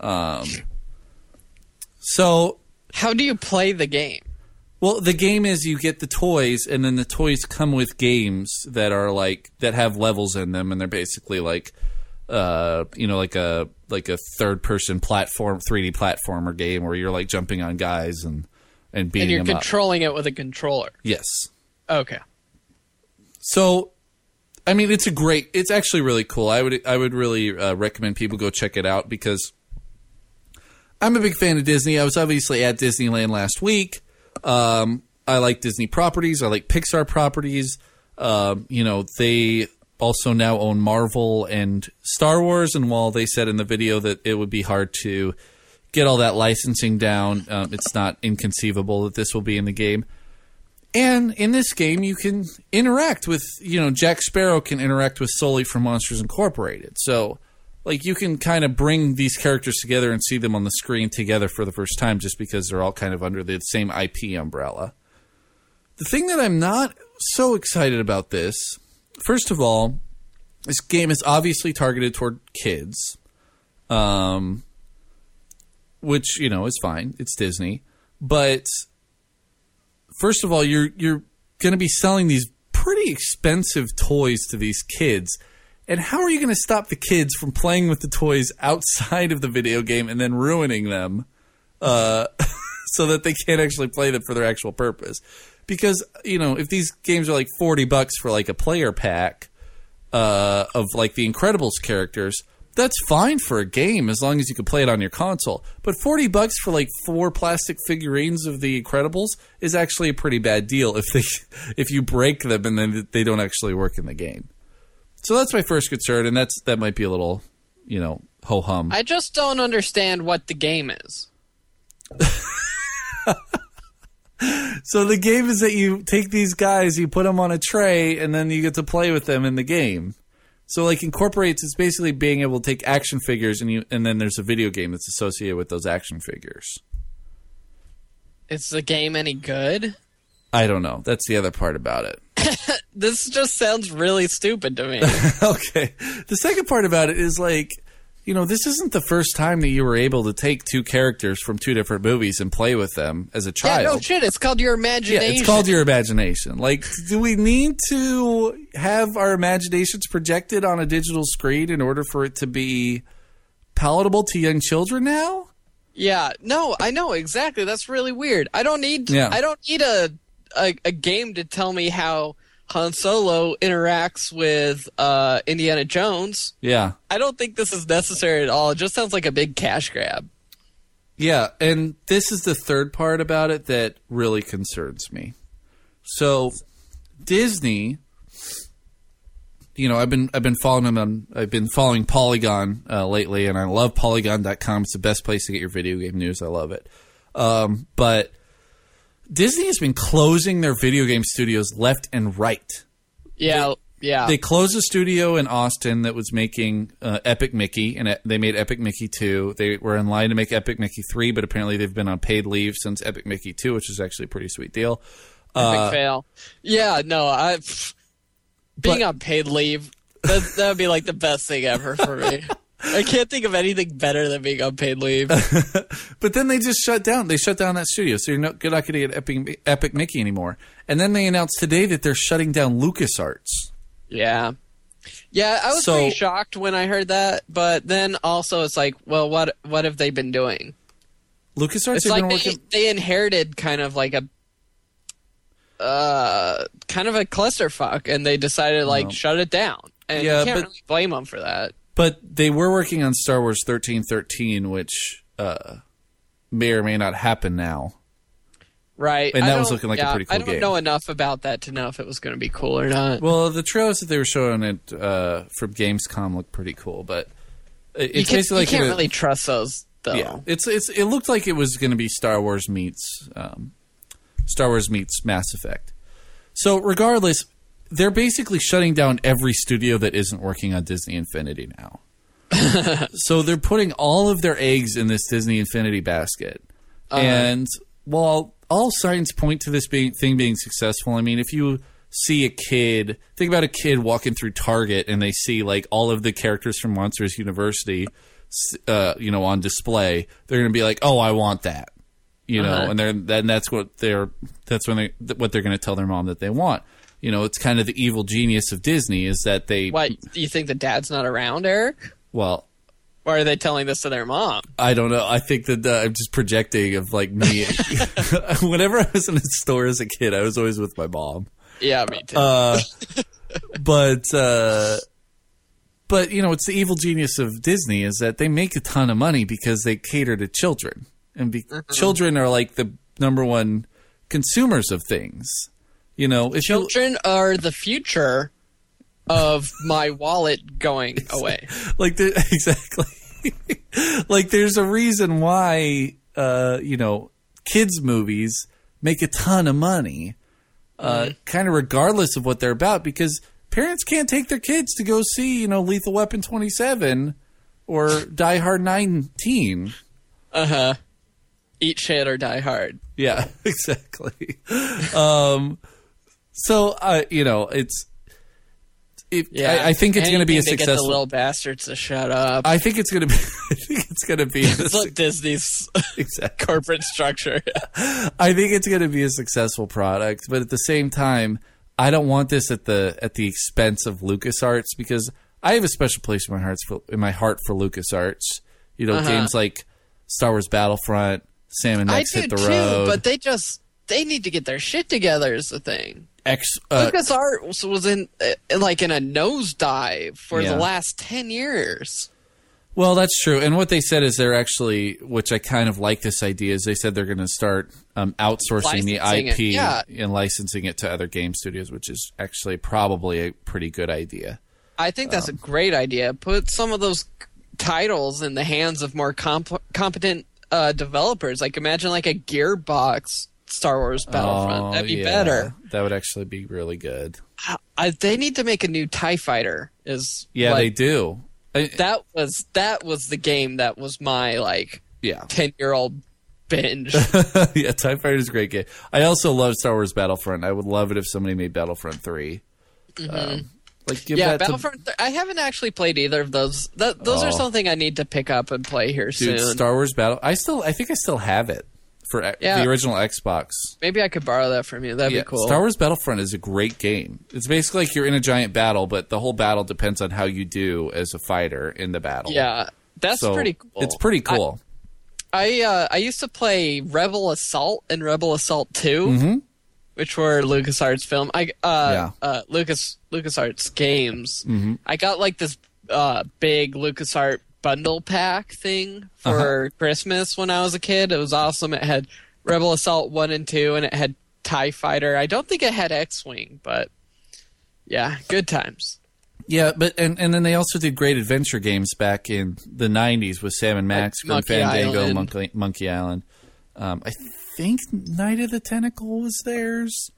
So how do you play the game? Well, the game is you get the toys, and then the toys come with games that are that have levels in them, and they're basically like a third-person platform, 3D platformer game where you're like jumping on guys and beating them up. And you're controlling it with a controller. Yes. Okay. So, I mean, it's actually really cool. I would really recommend people go check it out because I'm a big fan of Disney. I was obviously at Disneyland last week. I like Disney properties. I like Pixar properties. They also now own Marvel and Star Wars. And while they said in the video that it would be hard to get all that licensing down, it's not inconceivable that this will be in the game. And in this game, you can interact with, Jack Sparrow can interact with Sully from Monsters Incorporated. So, like you can kind of bring these characters together and see them on the screen together for the first time just because they're all kind of under the same IP umbrella. The thing that I'm not so excited about this, first of all, this game is obviously targeted toward kids, which, you know, is fine. It's Disney. But first of all, you're going to be selling these pretty expensive toys to these kids. And how are you going to stop the kids from playing with the toys outside of the video game and then ruining them so that they can't actually play them for their actual purpose? Because, you know, if these games are like $40 for like a player pack of like the Incredibles characters, that's fine for a game as long as you can play it on your console. But $40 for like 4 plastic figurines of the Incredibles is actually a pretty bad deal if you break them and then they don't actually work in the game. So that's my first concern, and that might be a little, you know, ho-hum. I just don't understand what the game is. So the game is that you take these guys, you put them on a tray, and then you get to play with them in the game. So, like, Incorporates is basically being able to take action figures, and then there's a video game that's associated with those action figures. Is the game any good? I don't know. That's the other part about it. This just sounds really stupid to me. Okay. The second part about it is, like, you know, this isn't the first time that you were able to take 2 characters from 2 different movies and play with them as a child. Yeah, no shit. It's called your imagination. Yeah, it's called your imagination. Like, do we need to have our imaginations projected on a digital screen in order for it to be palatable to young children now? Yeah, no, I know exactly. That's really weird. I don't need a game to tell me how Han Solo interacts with Indiana Jones. Yeah. I don't think this is necessary at all. It just sounds like a big cash grab. Yeah, and this is the third part about it that really concerns me. So, Disney, you know, I've been following them I've been following Polygon lately, and I love Polygon.com. It's the best place to get your video game news. I love it. But Disney has been closing their video game studios left and right. Yeah, They closed a studio in Austin that was making Epic Mickey, and they made Epic Mickey 2. They were in line to make Epic Mickey 3, but apparently they've been on paid leave since Epic Mickey 2, which is actually a pretty sweet deal. Epic fail. Yeah, no, being on paid leave, that would be like the best thing ever for me. I can't think of anything better than being on paid leave. But then they just shut down. They shut down that studio, so you're not going to get Epic Mickey anymore. And then they announced today that they're shutting down LucasArts. Yeah. Yeah, I was pretty shocked when I heard that, but then also it's like, well, what have they been doing? LucasArts It's has like been working... they inherited kind of like a clusterfuck, and they decided to shut it down. And you can't really blame them for that. But they were working on Star Wars 1313, which may or may not happen now. Right. And that was looking like a pretty cool game. I don't know enough about that to know if it was going to be cool or not. Well, the trailers that they were showing it from Gamescom looked pretty cool, but it's basically like... You can't really trust those, though. Yeah, it looked like it was going to be Star Wars meets Mass Effect. So regardless... They're basically shutting down every studio that isn't working on Disney Infinity now. So they're putting all of their eggs in this Disney Infinity basket. And while all signs point to this thing being successful, I mean, if you see a kid, think about a kid walking through Target and they see like all of the characters from Monsters University, on display, they're going to be like, "Oh, I want that," and that's what they're going to tell their mom that they want. You know, it's kind of the evil genius of Disney is that they... What, do you think the dad's not around, Eric? Well... Or are they telling this to their mom? I don't know. I think that I'm just projecting of, like, me. Whenever I was in a store as a kid, I was always with my mom. Yeah, me too. But, you know, it's the evil genius of Disney is that they make a ton of money because they cater to children. And children are, like, the number one consumers of things. You know, if children are the future of my wallet going away. Like, exactly. Like, there's a reason why, kids' movies make a ton of money, kind of regardless of what they're about, because parents can't take their kids to go see, Lethal Weapon 27 or Die Hard 19. Eat shit or die hard. Yeah, exactly. So it's. I think it's going to be a successful. Get the little bastards to shut up. I think it's going to be. I think it's going to be. It's like Disney's corporate structure. I think it's going to be a successful product, but at the same time, I don't want this at the expense of LucasArts, because I have a special place in my heart for LucasArts. Games like Star Wars Battlefront, Sam and Max Hit the Road. But they need to get their shit together is the thing. LucasArts was in a nosedive for the last 10 years. Well, that's true. And what they said is they're actually, which I kind of like this idea, is they said they're going to start outsourcing the IP and licensing it to other game studios, which is actually probably a pretty good idea. I think that's a great idea. Put some of those titles in the hands of more competent developers. Like, imagine like a Gearbox Star Wars Battlefront. That'd be better. That would actually be really good. They need to make a new TIE Fighter. They do. That was the game that was my 10-year-old binge. Yeah, TIE Fighter is a great game. I also love Star Wars Battlefront. I would love it if somebody made Battlefront 3. Battlefront. I haven't actually played either of those. Those are something I need to pick up and play here soon. Star Wars Battle. I think I still have it for the original Xbox. Maybe I could borrow that from you. That'd be cool. Star Wars Battlefront is a great game. It's basically like you're in a giant battle, but the whole battle depends on how you do as a fighter in the battle. Yeah, that's pretty cool. It's pretty cool. I used to play Rebel Assault and Rebel Assault 2, which were LucasArts film. LucasArts games. I got like this big LucasArts bundle pack thing for Christmas when I was a kid. It was awesome. It had Rebel Assault 1 and 2, and it had TIE Fighter. I don't think it had X-Wing, but yeah, good times. Yeah, but and then they also did great adventure games back in the 90s with Sam and Max, Grim Fandango, Monkey Island. I think Night of the Tentacle was theirs.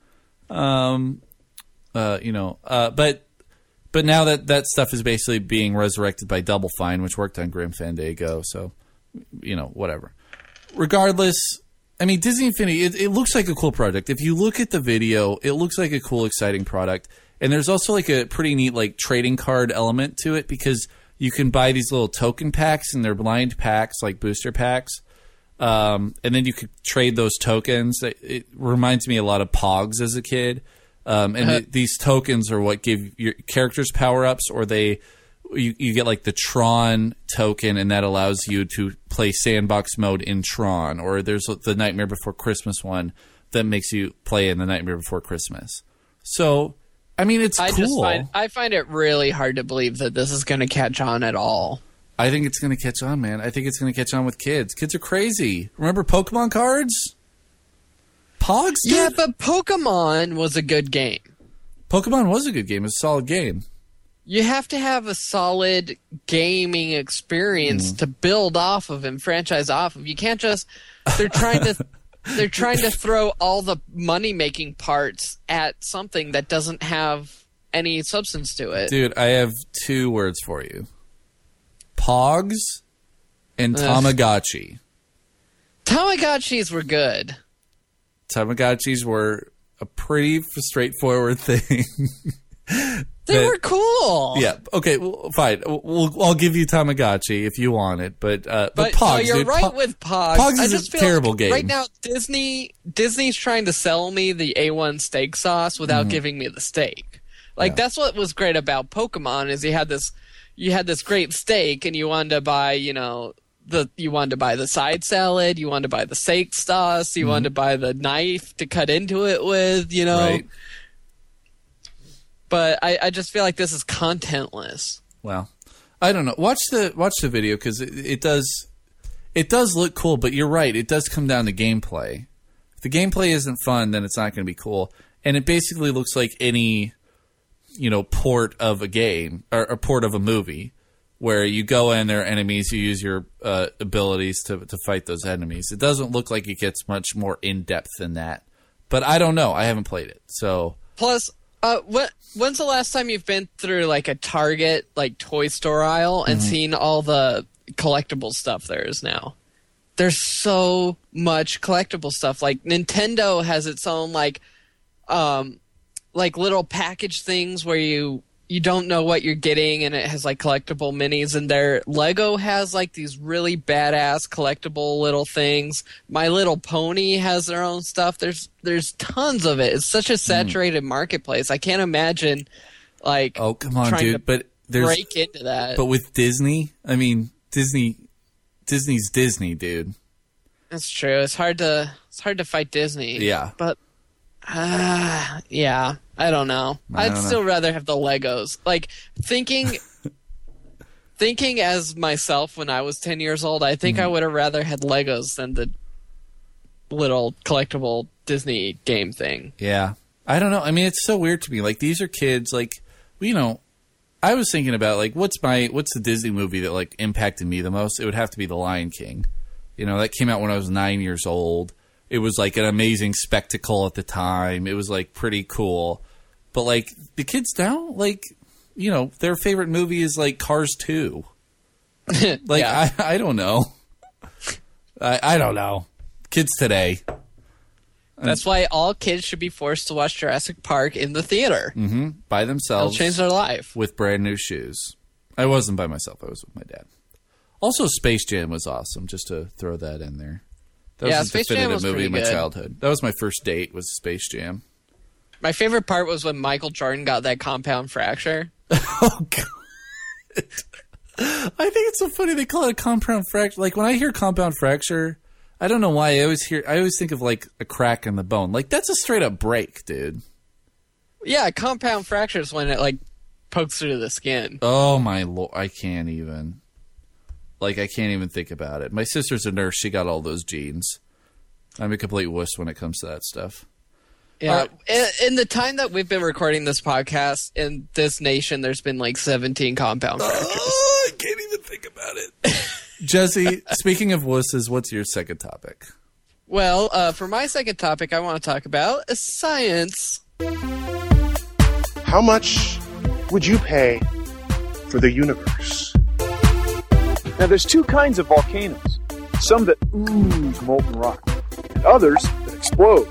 But now that stuff is basically being resurrected by Double Fine, which worked on Grim Fandango, so whatever. Regardless, I mean, Disney Infinity, it looks like a cool product. If you look at the video, it looks like a cool, exciting product. And there's also like a pretty neat like trading card element to it, because you can buy these little token packs, and they're blind packs, like booster packs. And then you could trade those tokens. It reminds me a lot of Pogs as a kid. These tokens are what give your characters power-ups, or you get like the Tron token, and that allows you to play sandbox mode in Tron. Or there's the Nightmare Before Christmas one that makes you play in the Nightmare Before Christmas. So, I mean, it's cool. I find it really hard to believe that this is going to catch on at all. I think it's going to catch on, man. I think it's going to catch on with kids. Kids are crazy. Remember Pokemon cards? Pogs, dude? Yeah, but Pokemon was a good game. Pokemon was a good game. It was a solid game. You have to have a solid gaming experience to build off of and franchise off of. You can't just... They're trying to throw all the money-making parts at something that doesn't have any substance to it. Dude, I have 2 words for you. Pogs and Tamagotchi. Tamagotchis were good. Tamagotchis were a pretty straightforward thing. They were cool. Yeah. Okay. Well, fine. I'll give you Tamagotchi if you want it, but Pogs. You're dude, right with Pogs. Pogs is a terrible game. Right now, Disney's trying to sell me the A1 steak sauce without giving me the steak. That's what was great about Pokemon is you had this great steak, and you wanted to buy you wanted to buy the side salad, you wanted to buy the steak sauce, you wanted to buy the knife to cut into it with, Right. But I just feel like this is contentless. Well, I don't know. Watch the video, because it does look cool. But you're right. It does come down to gameplay. If the gameplay isn't fun, then it's not going to be cool. And it basically looks like any port of a game or a port of a movie, where you go in, there are enemies, you use your abilities to fight those enemies. It doesn't look like it gets much more in depth than that. But I don't know. I haven't played it, so. Plus, When's the last time you've been through like a Target, like toy store aisle and seen all the collectible stuff there is now? There's so much collectible stuff. Like Nintendo has its own like little package things where you don't know what you're getting, and it has like collectible minis. And their Lego has like these really badass collectible little things. My Little Pony has their own stuff. There's tons of it. It's such a saturated marketplace. I can't imagine like come on, trying dude. to But there's break into that. But with Disney, I mean, Disney's Disney, dude. That's true. It's hard to fight Disney. Yeah. But yeah, I don't know. I'd still rather have the Legos. Like thinking as myself when I was 10 years old, I think I would have rather had Legos than the little collectible Disney game thing. Yeah. I don't know. I mean, it's so weird to me. Like, these are kids, like, you know, I was thinking about, like, what's the Disney movie that, like, impacted me the most? It would have to be The Lion King. You know, that came out when I was 9 years old. It was, like, an amazing spectacle at the time. It was, like, pretty cool. But, like, the kids now, like, you know, their favorite movie is, like, Cars 2. Like, yeah. I don't know. I don't know. Kids today. That's why all kids should be forced to watch Jurassic Park in the theater. Mm-hmm. By themselves. It'll change their life. With brand new shoes. I wasn't by myself. I was with my dad. Also, Space Jam was awesome, just to throw that in there. That was a Space Jam was movie in my good. childhood. That was my first date, was Space Jam. My favorite part was when Michael Jordan got that compound fracture. Oh, God. I think it's so funny they call it a compound fracture. Like, when I hear compound fracture, I don't know why I always think of, like, a crack in the bone. Like, that's a straight-up break, dude. Yeah, compound fracture is when it, like, pokes through the skin. Oh, my Lord. I can't even. Like, I can't even think about it. My sister's a nurse. She got all those genes. I'm a complete wuss when it comes to that stuff. Yeah. In the time that we've been recording this podcast, in this nation, there's been, like, 17 compound fractures. Oh, I can't even think about it. Jesse, speaking of wusses, what's your second topic? Well, for my second topic, I want to talk about science. How much would you pay for the universe? Now, there's two kinds of volcanoes. Some that ooze molten rock, and others that explode.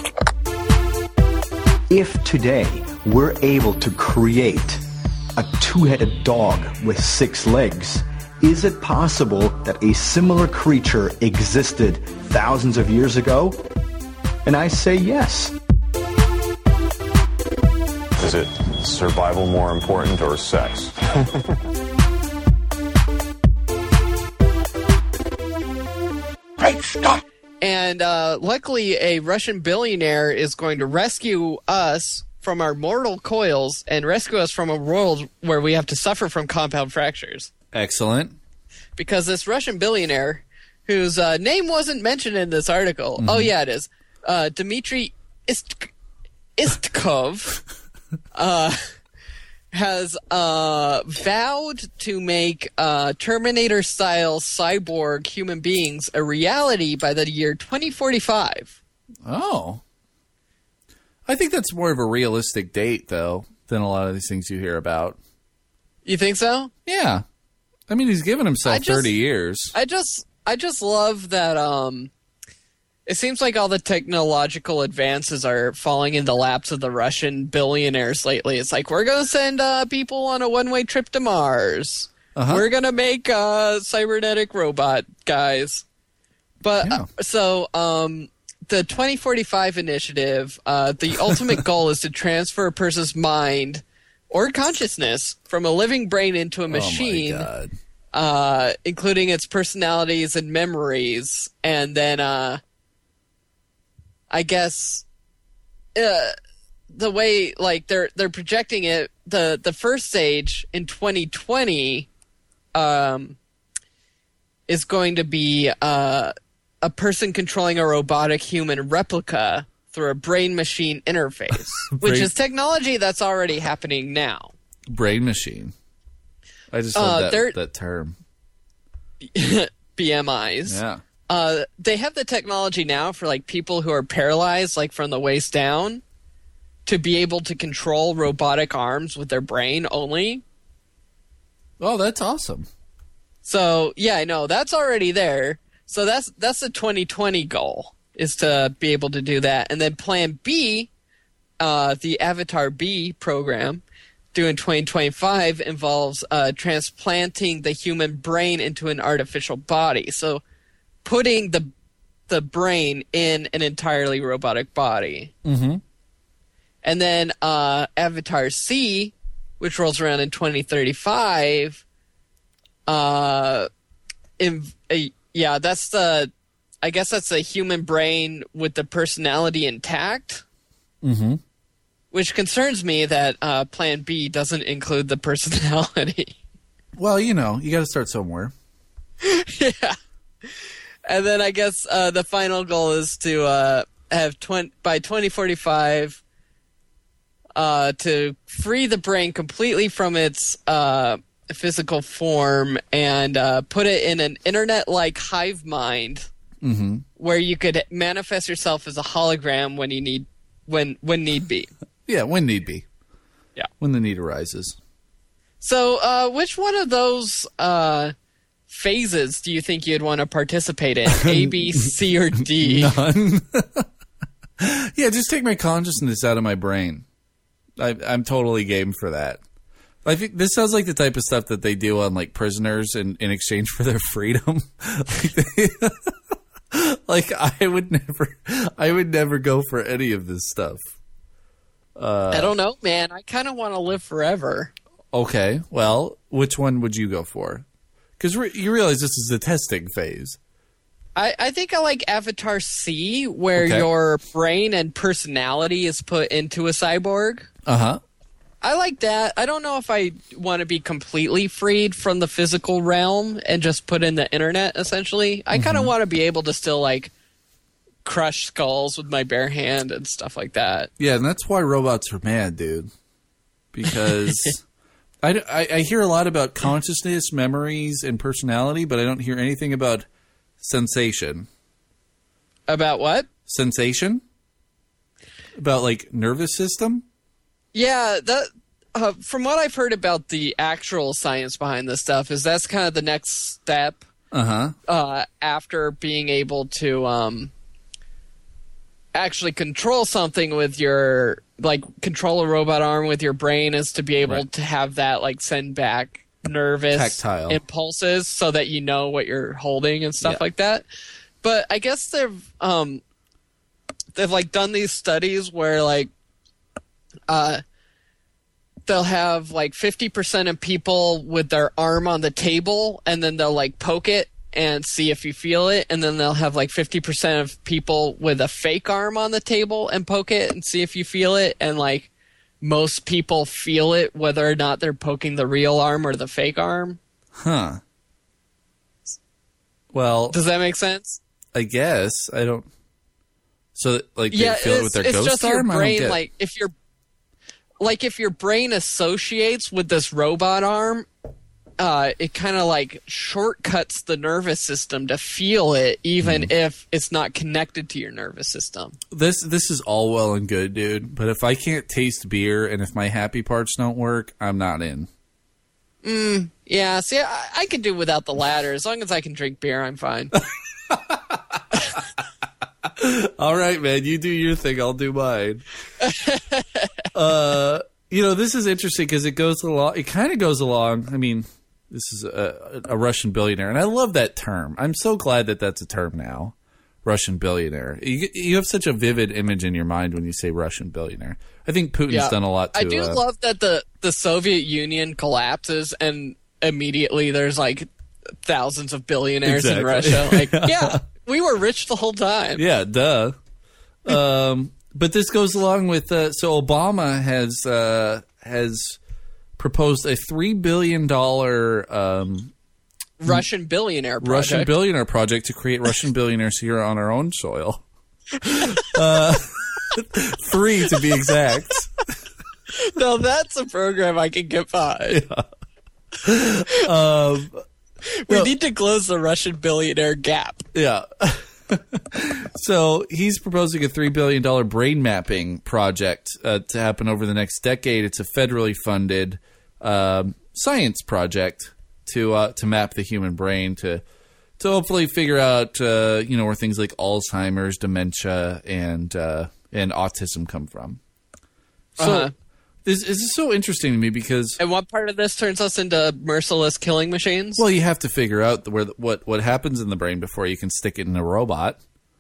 If today we're able to create a two-headed dog with 6 legs, is it possible that a similar creature existed thousands of years ago? And I say yes. Is it survival more important or sex? Great Scott! And luckily, a Russian billionaire is going to rescue us from our mortal coils and rescue us from a world where we have to suffer from compound fractures. Excellent. Because this Russian billionaire, whose name wasn't mentioned in this article, oh yeah, it is, Dmitry Istkov, has vowed to make Terminator-style cyborg human beings a reality by the year 2045. Oh. I think that's more of a realistic date, though, than a lot of these things you hear about. You think so? Yeah. I mean, he's given himself 30 years. I just love that it seems like all the technological advances are falling in the laps of the Russian billionaires lately. It's like, we're going to send people on a one-way trip to Mars. Uh-huh. We're going to make cybernetic robot guys. But the 2045 initiative, the ultimate goal is to transfer a person's mind or consciousness from a living brain into a machine, including its personalities and memories. And then, I guess, the way, like, they're projecting it, the first stage in 2020 is going to be a person controlling a robotic human replica through a brain-machine interface, which is technology that's already happening now. Brain machine. I just love that term. BMIs. Yeah. They have the technology now for, like, people who are paralyzed, like, from the waist down. to be able to control robotic arms with their brain only. Oh, that's awesome. So, yeah, I know. That's already there. So that's the 2020 goal, is to be able to do that. And then Plan B, the Avatar B program, due in 2025, involves transplanting the human brain into an artificial body. So putting the brain in an entirely robotic body. Mm-hmm. And then Avatar C, which rolls around in 2035, that's I guess that's the human brain with the personality intact. Mm-hmm. Which concerns me that Plan B doesn't include the personality. Well, you got to start somewhere. Yeah. And then I guess the final goal is to have by 2045 to free the brain completely from its physical form and put it in an internet-like hive mind, mm-hmm. where you could manifest yourself as a hologram when need be. Yeah, when need be. Yeah, when the need arises. So, which one of those phases do you think you'd want to participate in? A, B, C, or D? None. Yeah, just take my consciousness out of my brain. I'm totally game for that. I think this sounds like the type of stuff that they do on like prisoners in exchange for their freedom. Like I would never go for any of this stuff. I don't know, man. I kind of want to live forever. Okay, well, which one would you go for? Because you realize this is the testing phase. I think I like Avatar C, where your brain and personality is put into a cyborg. Uh-huh. I like that. I don't know if I want to be completely freed from the physical realm and just put in the internet, essentially. I kind of want to be able to still, like, crush skulls with my bare hand and stuff like that. Yeah, and that's why robots are mad, dude. Because I hear a lot about consciousness, memories, and personality, but I don't hear anything about sensation. About what? Sensation? About, like, nervous system? Yeah, that from what I've heard about the actual science behind this stuff is that's kind of the next step. After being able to actually control something with your, like, control a robot arm with your brain, is to be able to have that, like, send back nervous tactile impulses so that you know what you're holding and stuff like that. But I guess they've like done these studies where, like, they'll have like 50% of people with their arm on the table, and then they'll like poke it and see if you feel it, and then they'll have like 50% of people with a fake arm on the table and poke it and see if you feel it, and like most people feel it whether or not they're poking the real arm or the fake arm. Huh. Well, does that make sense? I guess. I don't. So, like, they feel it with their ghost just arm? Your brain, like, if your brain associates with this robot arm, it kind of, like, shortcuts the nervous system to feel it, even if it's not connected to your nervous system. This is all well and good, dude, but if I can't taste beer and if my happy parts don't work, I'm not in. Yeah, see, I can do without the latter. As long as I can drink beer, I'm fine. All right, man, you do your thing, I'll do mine. This is interesting because it kind of goes along. I mean, this is a Russian billionaire, and I love that term. I'm so glad that that's a term now, Russian billionaire. You have such a vivid image in your mind when you say Russian billionaire. I think Putin's done a lot to... I do love that the Soviet Union collapses, and immediately there's, like, thousands of billionaires in Russia. Like, yeah, we were rich the whole time. Yeah, duh. But this goes along with so Obama has proposed a $3 billion Russian billionaire project to create Russian billionaires here on our own soil. 3 to be exact. No, that's a program I can get behind. Yeah. We need to close the Russian billionaire gap. Yeah. So he's proposing a $3 billion brain mapping project to happen over the next decade. It's a federally funded science project to map the human brain to hopefully figure out where things like Alzheimer's, dementia, and autism come from. So this is so interesting to me because... And what part of this turns us into merciless killing machines? Well, you have to figure out what happens in the brain before you can stick it in a robot.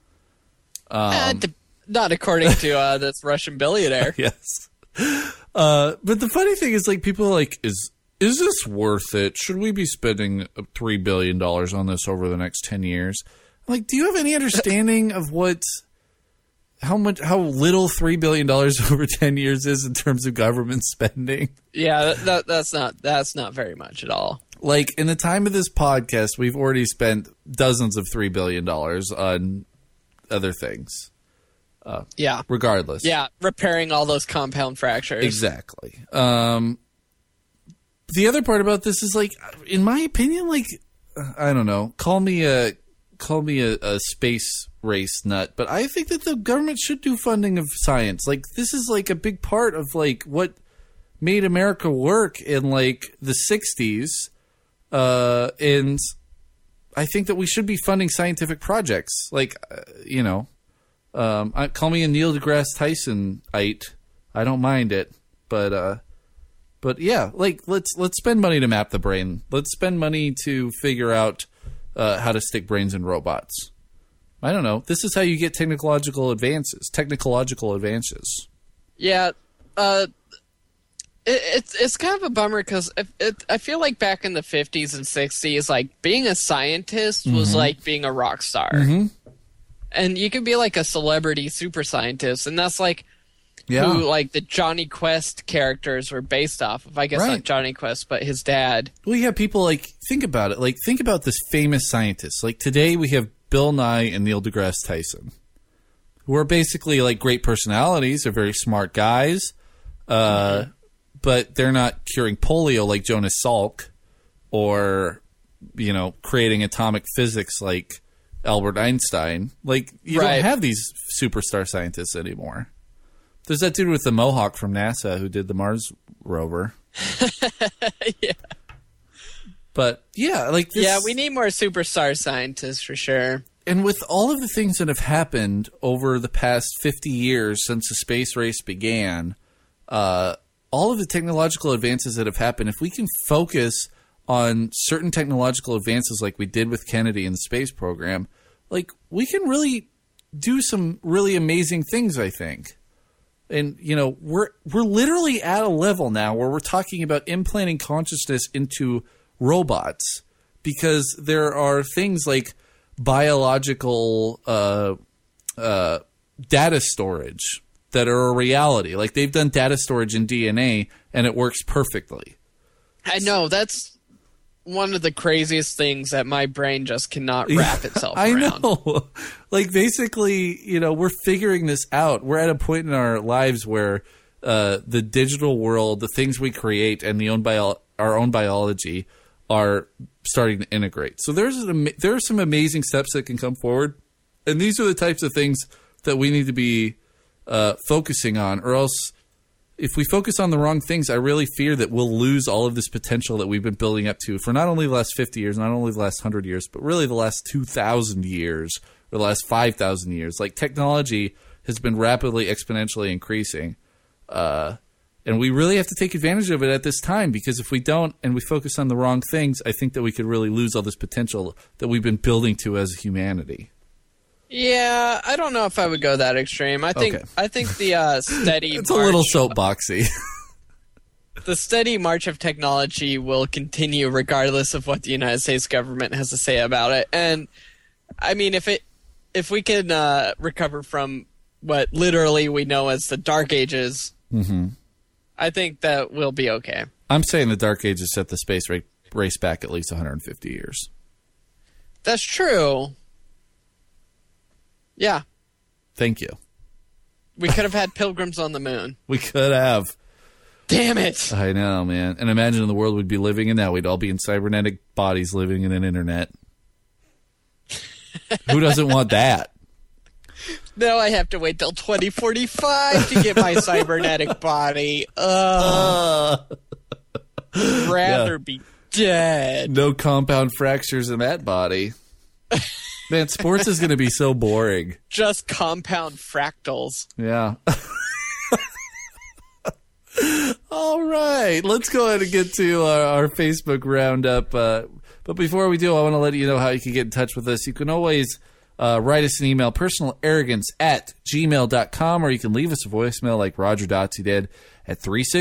Not according to this Russian billionaire. Yes. But the funny thing is, like, people are like, is this worth it? Should we be spending $3 billion on this over the next 10 years? I'm like, do you have any understanding of how little $3 billion over 10 years is in terms of government spending? Yeah, that's not very much at all. Like, in the time of this podcast, we've already spent dozens of $3 billion on other things. Yeah. Regardless. Yeah, repairing all those compound fractures. Exactly. The other part about this is, like, in my opinion, like, I don't know, call me a space race nut, but I think that the government should do funding of science. Like, this is like a big part of like what made America work in like the 60s. And I think that we should be funding scientific projects. Like, call me a Neil deGrasse Tyson-ite. I don't mind it, but yeah, like let's spend money to map the brain. Let's spend money to figure out how to stick brains in robots. I don't know. This is how you get technological advances. Yeah, it's kind of a bummer because I feel like back in the 50s and 60s, like being a scientist was like being a rock star, and you could be like a celebrity super scientist, and that's like who like the Johnny Quest characters were based off of. I guess not Johnny Quest, but his dad. Well, you have people like think about it. Like think about this famous scientist. Like today we have Bill Nye and Neil deGrasse Tyson, who are basically like great personalities. They're very smart guys, but they're not curing polio like Jonas Salk, or creating atomic physics like Albert Einstein. Like you don't have these superstar scientists anymore. There's that dude with the mohawk from NASA who did the Mars rover. Yeah. But yeah, like this, yeah, we need more superstar scientists for sure. And with all of the things that have happened over the past 50 years since the space race began, all of the technological advances that have happened, if we can focus on certain technological advances like we did with Kennedy in the space program, like we can really do some really amazing things, I think. And, we're literally at a level now where we're talking about implanting consciousness into robots, because there are things like biological data storage that are a reality. Like they've done data storage in DNA and it works perfectly. I know, that's one of the craziest things that my brain just cannot wrap itself around. I know. Like basically, we're figuring this out. We're at a point in our lives where the digital world, the things we create, and our own biology are starting to integrate. So there are some amazing steps that can come forward, and these are the types of things that we need to be focusing on, or else if we focus on the wrong things, I really fear that we'll lose all of this potential that we've been building up to for not only the last 50 years, not only the last 100 years, but really the last 2,000 years or the last 5,000 years. Like technology has been rapidly, exponentially increasing. And we really have to take advantage of it at this time, because if we don't and we focus on the wrong things, I think that we could really lose all this potential that we've been building to as humanity. Yeah, I don't know if I would go that extreme. I think the steady it's a little soapboxy. The steady march of technology will continue regardless of what the United States government has to say about it. And I mean, if we can recover from what literally we know as the Dark Ages, I think that we'll be okay. I'm saying the Dark Ages set the space race back at least 150 years. That's true. Yeah. Thank you. We could have had pilgrims on the moon. We could have. Damn it. I know, man. And imagine the world we'd be living in now. We'd all be in cybernetic bodies living in an internet. Who doesn't want that? Now I have to wait till 2045 to get my cybernetic body. Rather be dead. No compound fractures in that body. Man, sports is going to be so boring. Just compound fractals. Yeah. All right. Let's go ahead and get to our Facebook roundup. But before we do, I want to let you know how you can get in touch with us. You can always write us an email, personalarrogance@gmail.com, or you can leave us a voicemail like Roger Dotsey did at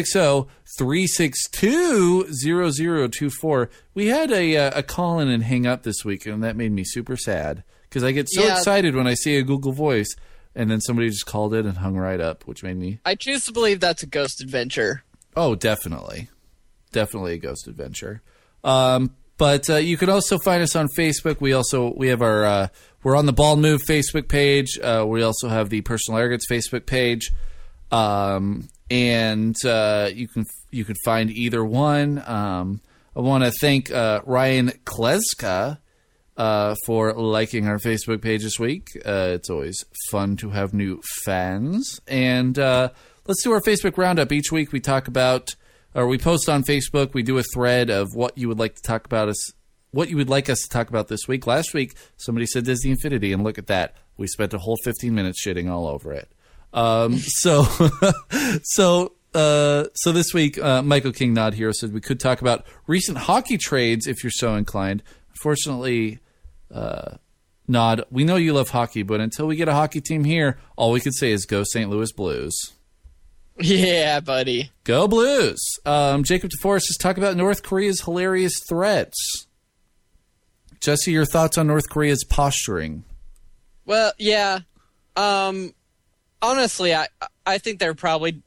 360-362-0024. We had a call in and hang up this week, and that made me super sad because I get so excited when I see a Google Voice, and then somebody just called it and hung right up, which made me... I choose to believe that's a ghost adventure. Oh, definitely. Definitely a ghost adventure. But you can also find us on Facebook. We have our we're on the Bald Move Facebook page. We also have the Personal Arrogance Facebook page, and you can find either one. I want to thank Ryan Kleska for liking our Facebook page this week. It's always fun to have new fans. And let's do our Facebook roundup. Each week we talk about. Or we post on Facebook. We do a thread of what you would like to talk about what you would like us to talk about this week. Last week, somebody said Disney Infinity, and look at that. We spent a whole 15 minutes shitting all over it. So this week, Michael King Nod Hero said we could talk about recent hockey trades if you're so inclined. Unfortunately, Nod, we know you love hockey, but until we get a hockey team here, all we could say is go St. Louis Blues. Yeah, buddy. Go Blues. Jacob DeForest says, talk about North Korea's hilarious threats. Jesse, your thoughts on North Korea's posturing? Well, yeah. Honestly, I think they're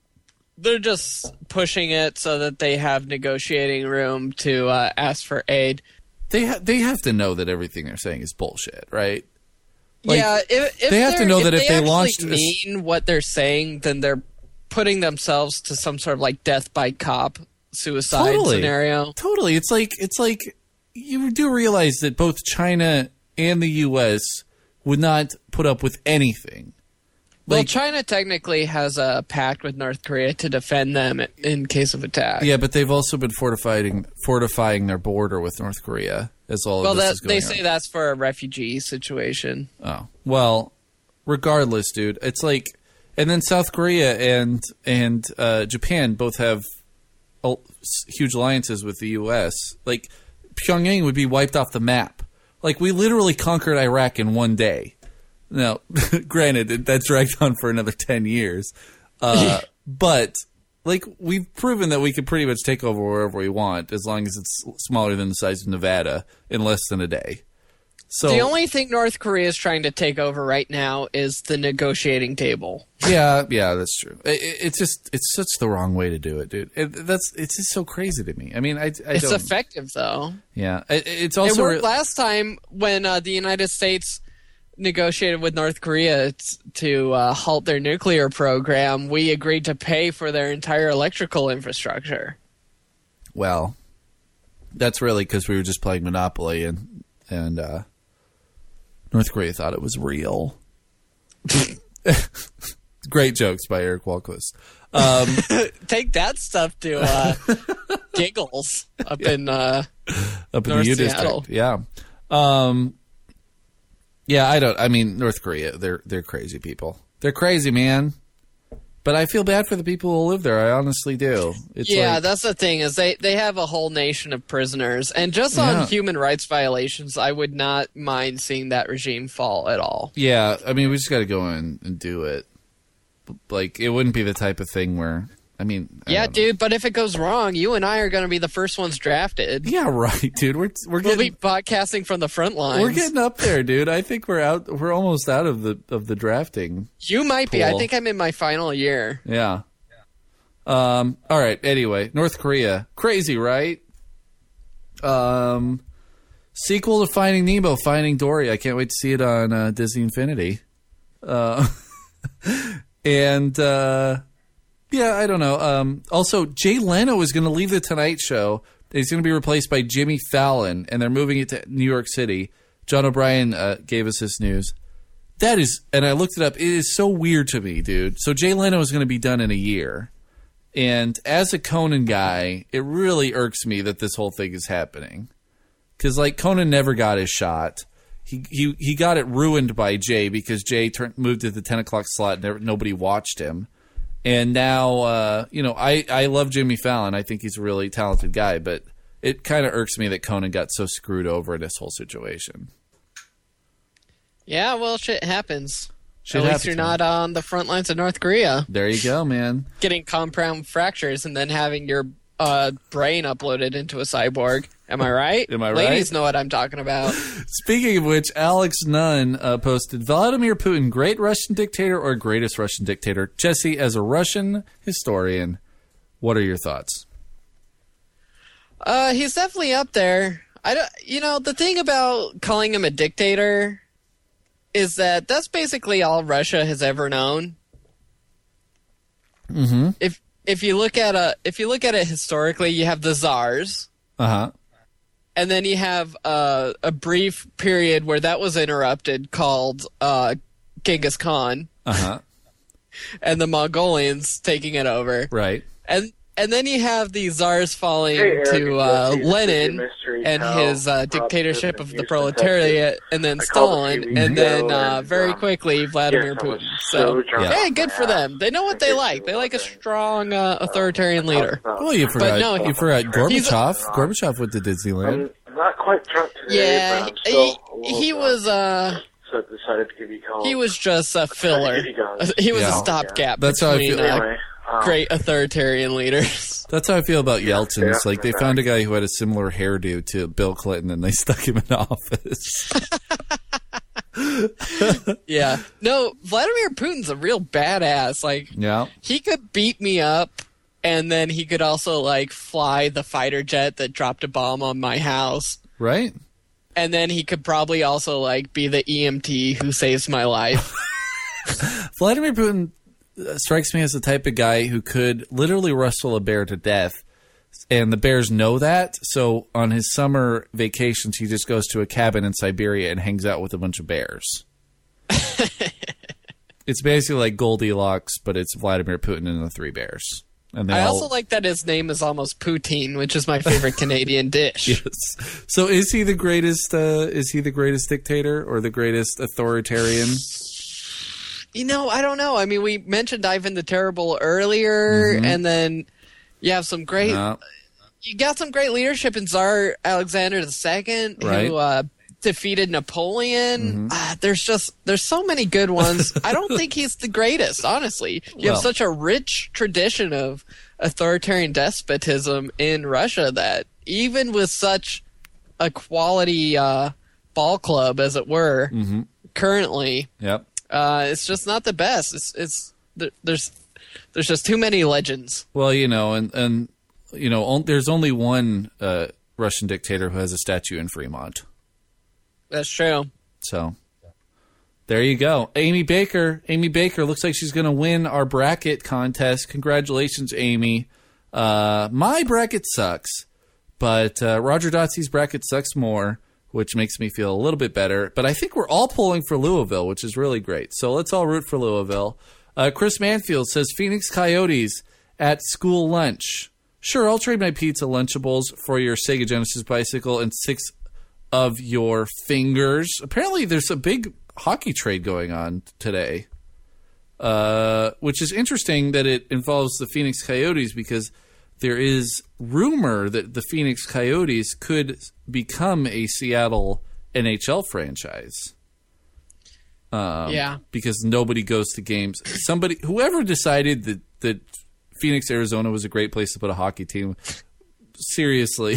just pushing it so that they have negotiating room to ask for aid. They have to know that everything they're saying is bullshit, right? Yeah, if they have to know that if they launched mean what they're saying, then they're putting themselves to some sort of like death by cop suicide scenario. Totally. It's like you do realize that both China and the U.S. would not put up with anything. Well, China technically has a pact with North Korea to defend them in case of attack. Yeah, but they've also been fortifying their border with North Korea as all of this is going on. They say that's for a refugee situation. Oh. Well, regardless, dude, it's like... And then South Korea and Japan both have huge alliances with the U.S. Like, Pyongyang would be wiped off the map. Like, we literally conquered Iraq in one day. Now, granted, that dragged on for another 10 years. But, like, we've proven that we can pretty much take over wherever we want as long as it's smaller than the size of Nevada in less than a day. So, the only thing North Korea is trying to take over right now is the negotiating table. Yeah, that's true. It's such the wrong way to do it, dude. It's just so crazy to me. I mean, it's effective though. Yeah, it's also it worked last time when the United States negotiated with North Korea to halt their nuclear program. We agreed to pay for their entire electrical infrastructure. Well, that's really because we were just playing Monopoly and North Korea thought it was real. Great jokes by Eric Walquist. Take that stuff to Giggles up in the U Seattle. District. Yeah. North Korea, they're crazy people. They're crazy, man. But I feel bad for the people who live there. I honestly do. That's the thing is they have a whole nation of prisoners. And just on human rights violations, I would not mind seeing that regime fall at all. Yeah, I mean, we just got to go in and do it. Like, it wouldn't be the type of thing where... Yeah, dude, but if it goes wrong, you and I are going to be the first ones drafted. Yeah, right, dude. We'll be podcasting from the front lines. We're getting up there, dude. I think we're almost out of the drafting. You might be. I think I'm in my final year. Yeah. All right. Anyway, North Korea, crazy, right? Sequel to Finding Nemo, Finding Dory. I can't wait to see it on Disney Infinity. Yeah, I don't know. Also, Jay Leno is going to leave The Tonight Show. He's going to be replaced by Jimmy Fallon, and they're moving it to New York City. John O'Brien gave us this news. That is, and I looked it up, it is so weird to me, dude. So Jay Leno is going to be done in a year. And as a Conan guy, it really irks me that this whole thing is happening. Because, like, Conan never got his shot. He got it ruined by Jay because Jay moved to the 10 o'clock slot and nobody watched him. And now, I love Jimmy Fallon. I think he's a really talented guy, but it kind of irks me that Conan got so screwed over in this whole situation. Yeah, well, shit happens. At least you're not on the front lines of North Korea. There you go, man. Getting compound fractures and then having your brain uploaded into a cyborg. Am I right? Am I right? Ladies know what I'm talking about. Speaking of which, Alex Nunn posted, Vladimir Putin, great Russian dictator or greatest Russian dictator? Jesse, as a Russian historian, what are your thoughts? He's definitely up there. The thing about calling him a dictator is that that's basically all Russia has ever known. Mm-hmm. If you look at it historically, you have the czars. Uh-huh. And then you have a brief period where that was interrupted called Genghis Khan. Uh-huh. And the Mongolians taking it over. Right. And then you have the czars falling to Lenin and his dictatorship of the proletariat, and then Stalin, and then very quickly Vladimir Putin. So, hey, good for them. They know what they like. They like a strong authoritarian leader. Well, you forgot Gorbachev. Gorbachev went to Disneyland. I'm not quite drunk today, yeah, but I'm still he was so I decided to give you a call. He was just a filler. He was a stopgap. That's how I feel. Anyway, great authoritarian leaders. That's how I feel about Yeltsin. It's like they found a guy who had a similar hairdo to Bill Clinton, and they stuck him in office. Yeah. No, Vladimir Putin's a real badass. Like, yeah, he could beat me up, and then he could also, like, fly the fighter jet that dropped a bomb on my house. Right. And then he could probably also, like, be the EMT who saves my life. Vladimir Putin strikes me as the type of guy who could literally wrestle a bear to death, and the bears know that. So on his summer vacations, he just goes to a cabin in Siberia and hangs out with a bunch of bears. It's basically like Goldilocks, but it's Vladimir Putin and the three bears. And I also like that his name is almost poutine, which is my favorite Canadian dish. Yes. So is he the greatest? Is he the greatest dictator or the greatest authoritarian? You know, I don't know. I mean, we mentioned Ivan the Terrible earlier, and then you have some great. You got some great leadership in Tsar Alexander II, who defeated Napoleon. There's so many good ones. I don't think he's the greatest, honestly. You have such a rich tradition of authoritarian despotism in Russia that even with such a quality ball club, as it were, currently, it's just not the best. There's just too many legends. Well, you know, and you know, there's only one Russian dictator who has a statue in Fremont. That's true. So, there you go. Amy Baker looks like she's going to win our bracket contest. Congratulations, Amy. My bracket sucks, but Roger Dotsey's bracket sucks more, which makes me feel a little bit better. But I think we're all pulling for Louisville, which is really great. So let's all root for Louisville. Chris Manfield says, Phoenix Coyotes at school lunch. Sure, I'll trade my pizza Lunchables for your Sega Genesis bicycle and 6 of your fingers. Apparently there's a big hockey trade going on today, which is interesting that it involves the Phoenix Coyotes because there is rumor that the Phoenix Coyotes could become a Seattle NHL franchise. Because nobody goes to games. Whoever decided that Phoenix, Arizona was a great place to put a hockey team, seriously.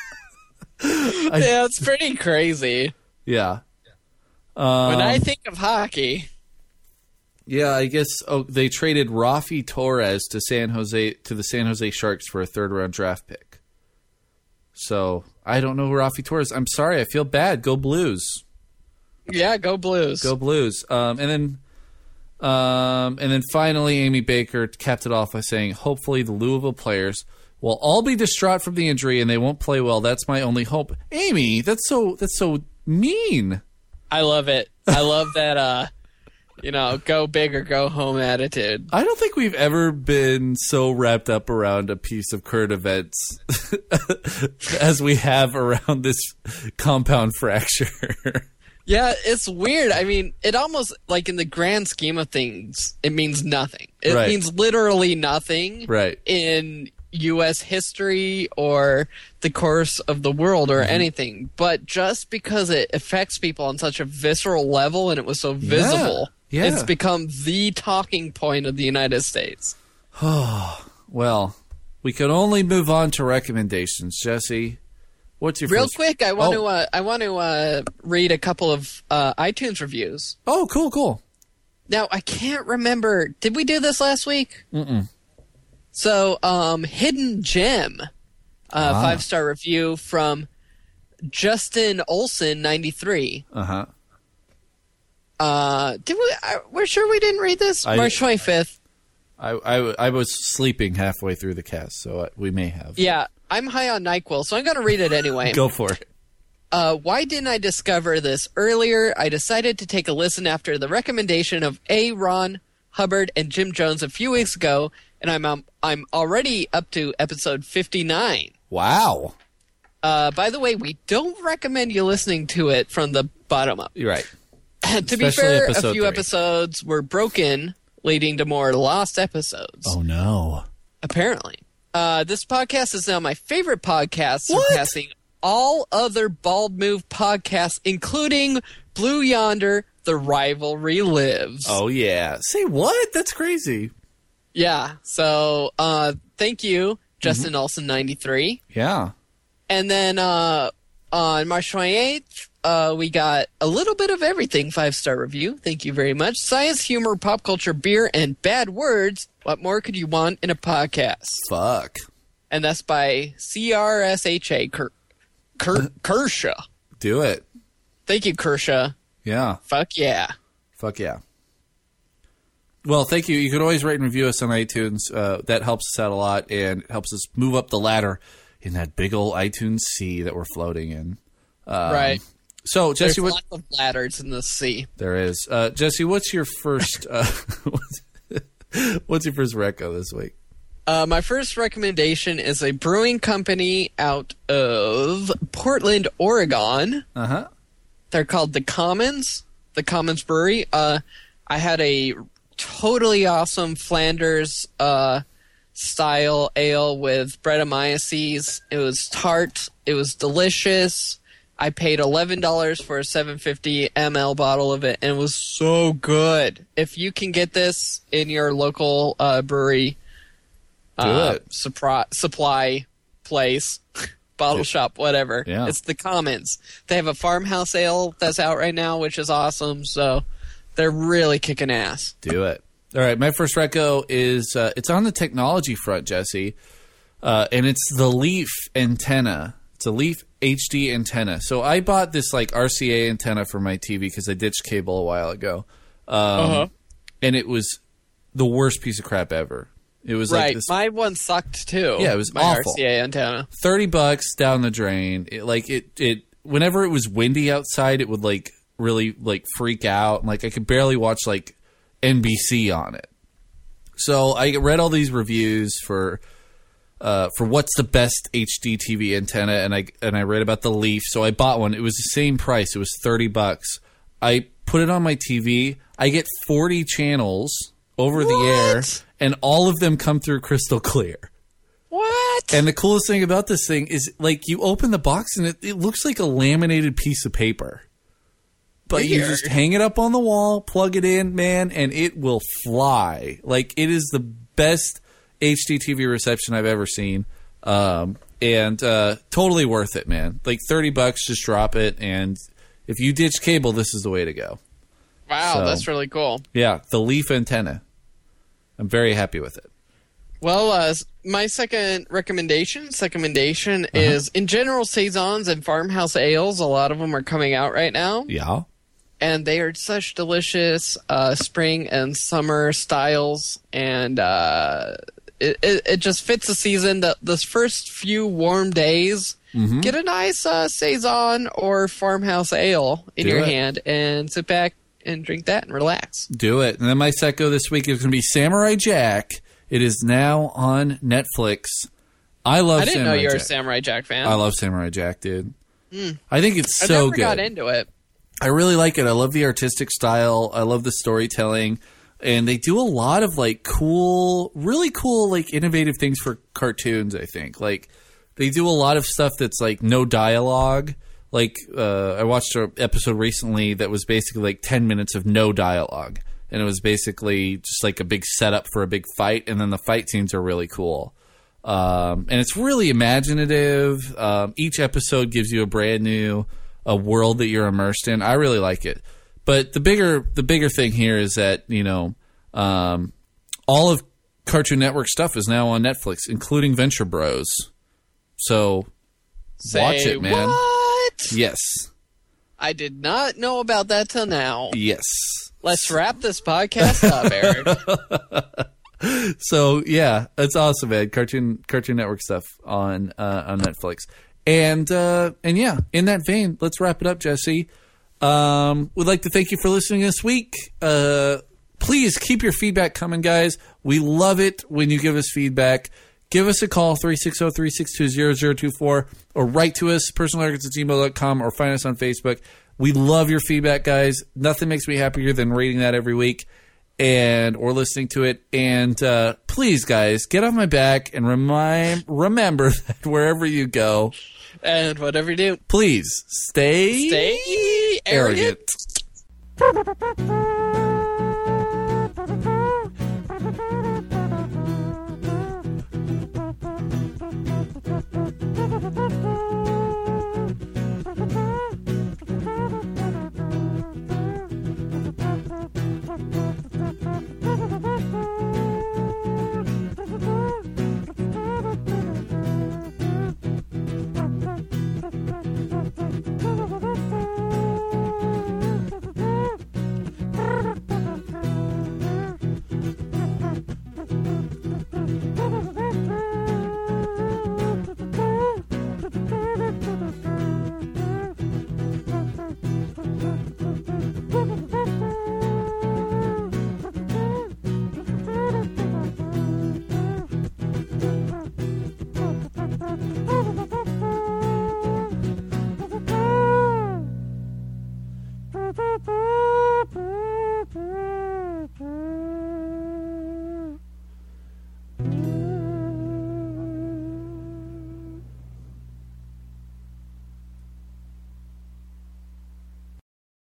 Yeah, it's pretty crazy. Yeah. When I think of hockey. Yeah, I guess they traded Rafi Torres to the San Jose Sharks for a 3rd-round draft pick. So, I don't know who Rafi Torres. I'm sorry, I feel bad. Go Blues. Yeah, go Blues. Go Blues. And then finally Amy Baker capped it off by saying, hopefully the Louisville players will all be distraught from the injury and they won't play well. That's my only hope. Amy, that's so mean. I love it. I love that, go big or go home attitude. I don't think we've ever been so wrapped up around a piece of current events as we have around this compound fracture. Yeah, it's weird. I mean, it almost, like, in the grand scheme of things, it means nothing. It means literally nothing in U.S. history or the course of the world or anything. But just because it affects people on such a visceral level and it was so visible, it's become the talking point of the United States. Well, we can only move on to recommendations. Jesse, what's your Real first? quick, I want to read a couple of iTunes reviews. Oh, cool. Now, I can't remember. Did we do this last week? Mm-mm. So, Hidden Gem, 5-star review from Justin Olson 93. Did we? We're sure we didn't read this. March 25th. I was sleeping halfway through the cast, so we may have. Yeah, I'm high on NyQuil, so I'm going to read it anyway. Go for it. Why didn't I discover this earlier? I decided to take a listen after the recommendation of A. Ron Hubbard and Jim Jones a few weeks ago, and I'm already up to episode 59. Wow. By the way, we don't recommend you listening to it from the bottom up. You're right. To be fair, a few episodes were broken, leading to more lost episodes. Oh, no. Apparently. This podcast is now my favorite podcast, surpassing all other Bald Move podcasts, including Blue Yonder, The Rivalry Lives. Oh, yeah. Say what? That's crazy. Yeah. So, thank you, Justin Olson 93. Yeah. And then on March 28th, we got a little bit of everything 5-star review. Thank you very much. Science, humor, pop culture, beer, and bad words. What more could you want in a podcast? Fuck. And that's by CRSHA Kershaw. Do it. Thank you, Kershaw. Yeah. Fuck yeah. Fuck yeah. Well, thank you. You can always rate and review us on iTunes. That helps us out a lot and helps us move up the ladder in that big old iTunes sea that we're floating in. Right. So, Jesse, there's lots of ladders in the sea. There is. Jesse, what's your first? What's your first reco this week? My first recommendation is a brewing company out of Portland, Oregon. They're called The Commons Brewery. I had a totally awesome Flanders style ale with Brettanomyces. It was tart. It was delicious. I paid $11 for a 750 ml bottle of it, and it was so good. If you can get this in your local brewery supply place, bottle shop, whatever, it's The Commons. They have a farmhouse ale that's out right now, which is awesome. So they're really kicking ass. Do it. All right, my first reco is it's on the technology front, Jesse, and it's the Leaf antenna. It's a Leaf HD antenna. So I bought this like RCA antenna for my TV because I ditched cable a while ago, and it was the worst piece of crap ever. It was like this. My one sucked too. Yeah, it was my awful. RCA antenna. $30 down the drain. It whenever it was windy outside, it would like really like freak out. Like I could barely watch like NBC on it. So I read all these reviews for what's the best HD TV antenna, and I read about the Leaf. So I bought one. It was the same price. It was $30. I put it on my TV. I get 40 channels over the air, and all of them come through crystal clear. What? And the coolest thing about this thing is, like, you open the box and it looks like a laminated piece of paper. But you just hang it up on the wall, plug it in, man, and it will fly. Like, it is the best HD TV reception I've ever seen. And totally worth it, man. Like, $30, just drop it. And if you ditch cable, this is the way to go. Wow, that's really cool. Yeah, the Leaf antenna. I'm very happy with it. Well, my second recommendation is, in general, saisons and farmhouse ales. A lot of them are coming out right now. Yeah. And they are such delicious spring and summer styles. And it just fits the season. Those first few warm days, get a nice Saison or farmhouse ale in your hand and sit back and drink that and relax. Do it. And then my secco this week is going to be Samurai Jack. It is now on Netflix. I didn't know you were a Samurai Jack fan. I love Samurai Jack, dude. I think it's so good. I never got into it. I really like it. I love the artistic style. I love the storytelling. And they do a lot of like really cool, like innovative things for cartoons, I think. Like they do a lot of stuff that's like no dialogue. Like I watched an episode recently that was basically like 10 minutes of no dialogue. And it was basically just like a big setup for a big fight. And then the fight scenes are really cool. And it's really imaginative. Each episode gives you a brand new world that you're immersed in. I really like it. But the bigger thing here is that, all of Cartoon Network stuff is now on Netflix, including Venture Bros. So watch it, man. What? Yes. I did not know about that till now. Yes. Let's wrap this podcast up, Eric. So yeah, it's awesome, man. Cartoon Network stuff on Netflix. And yeah, in that vein, let's wrap it up, Jesse. We'd like to thank you for listening this week. Please keep your feedback coming, guys. We love it when you give us feedback. Give us a call, 360-362-0024, or write to us, personalargets@gmail.com, or find us on Facebook. We love your feedback, guys. Nothing makes me happier than reading that every week or listening to it. And please, guys, get off my back and remember that wherever you go and whatever you do, please stay arrogant.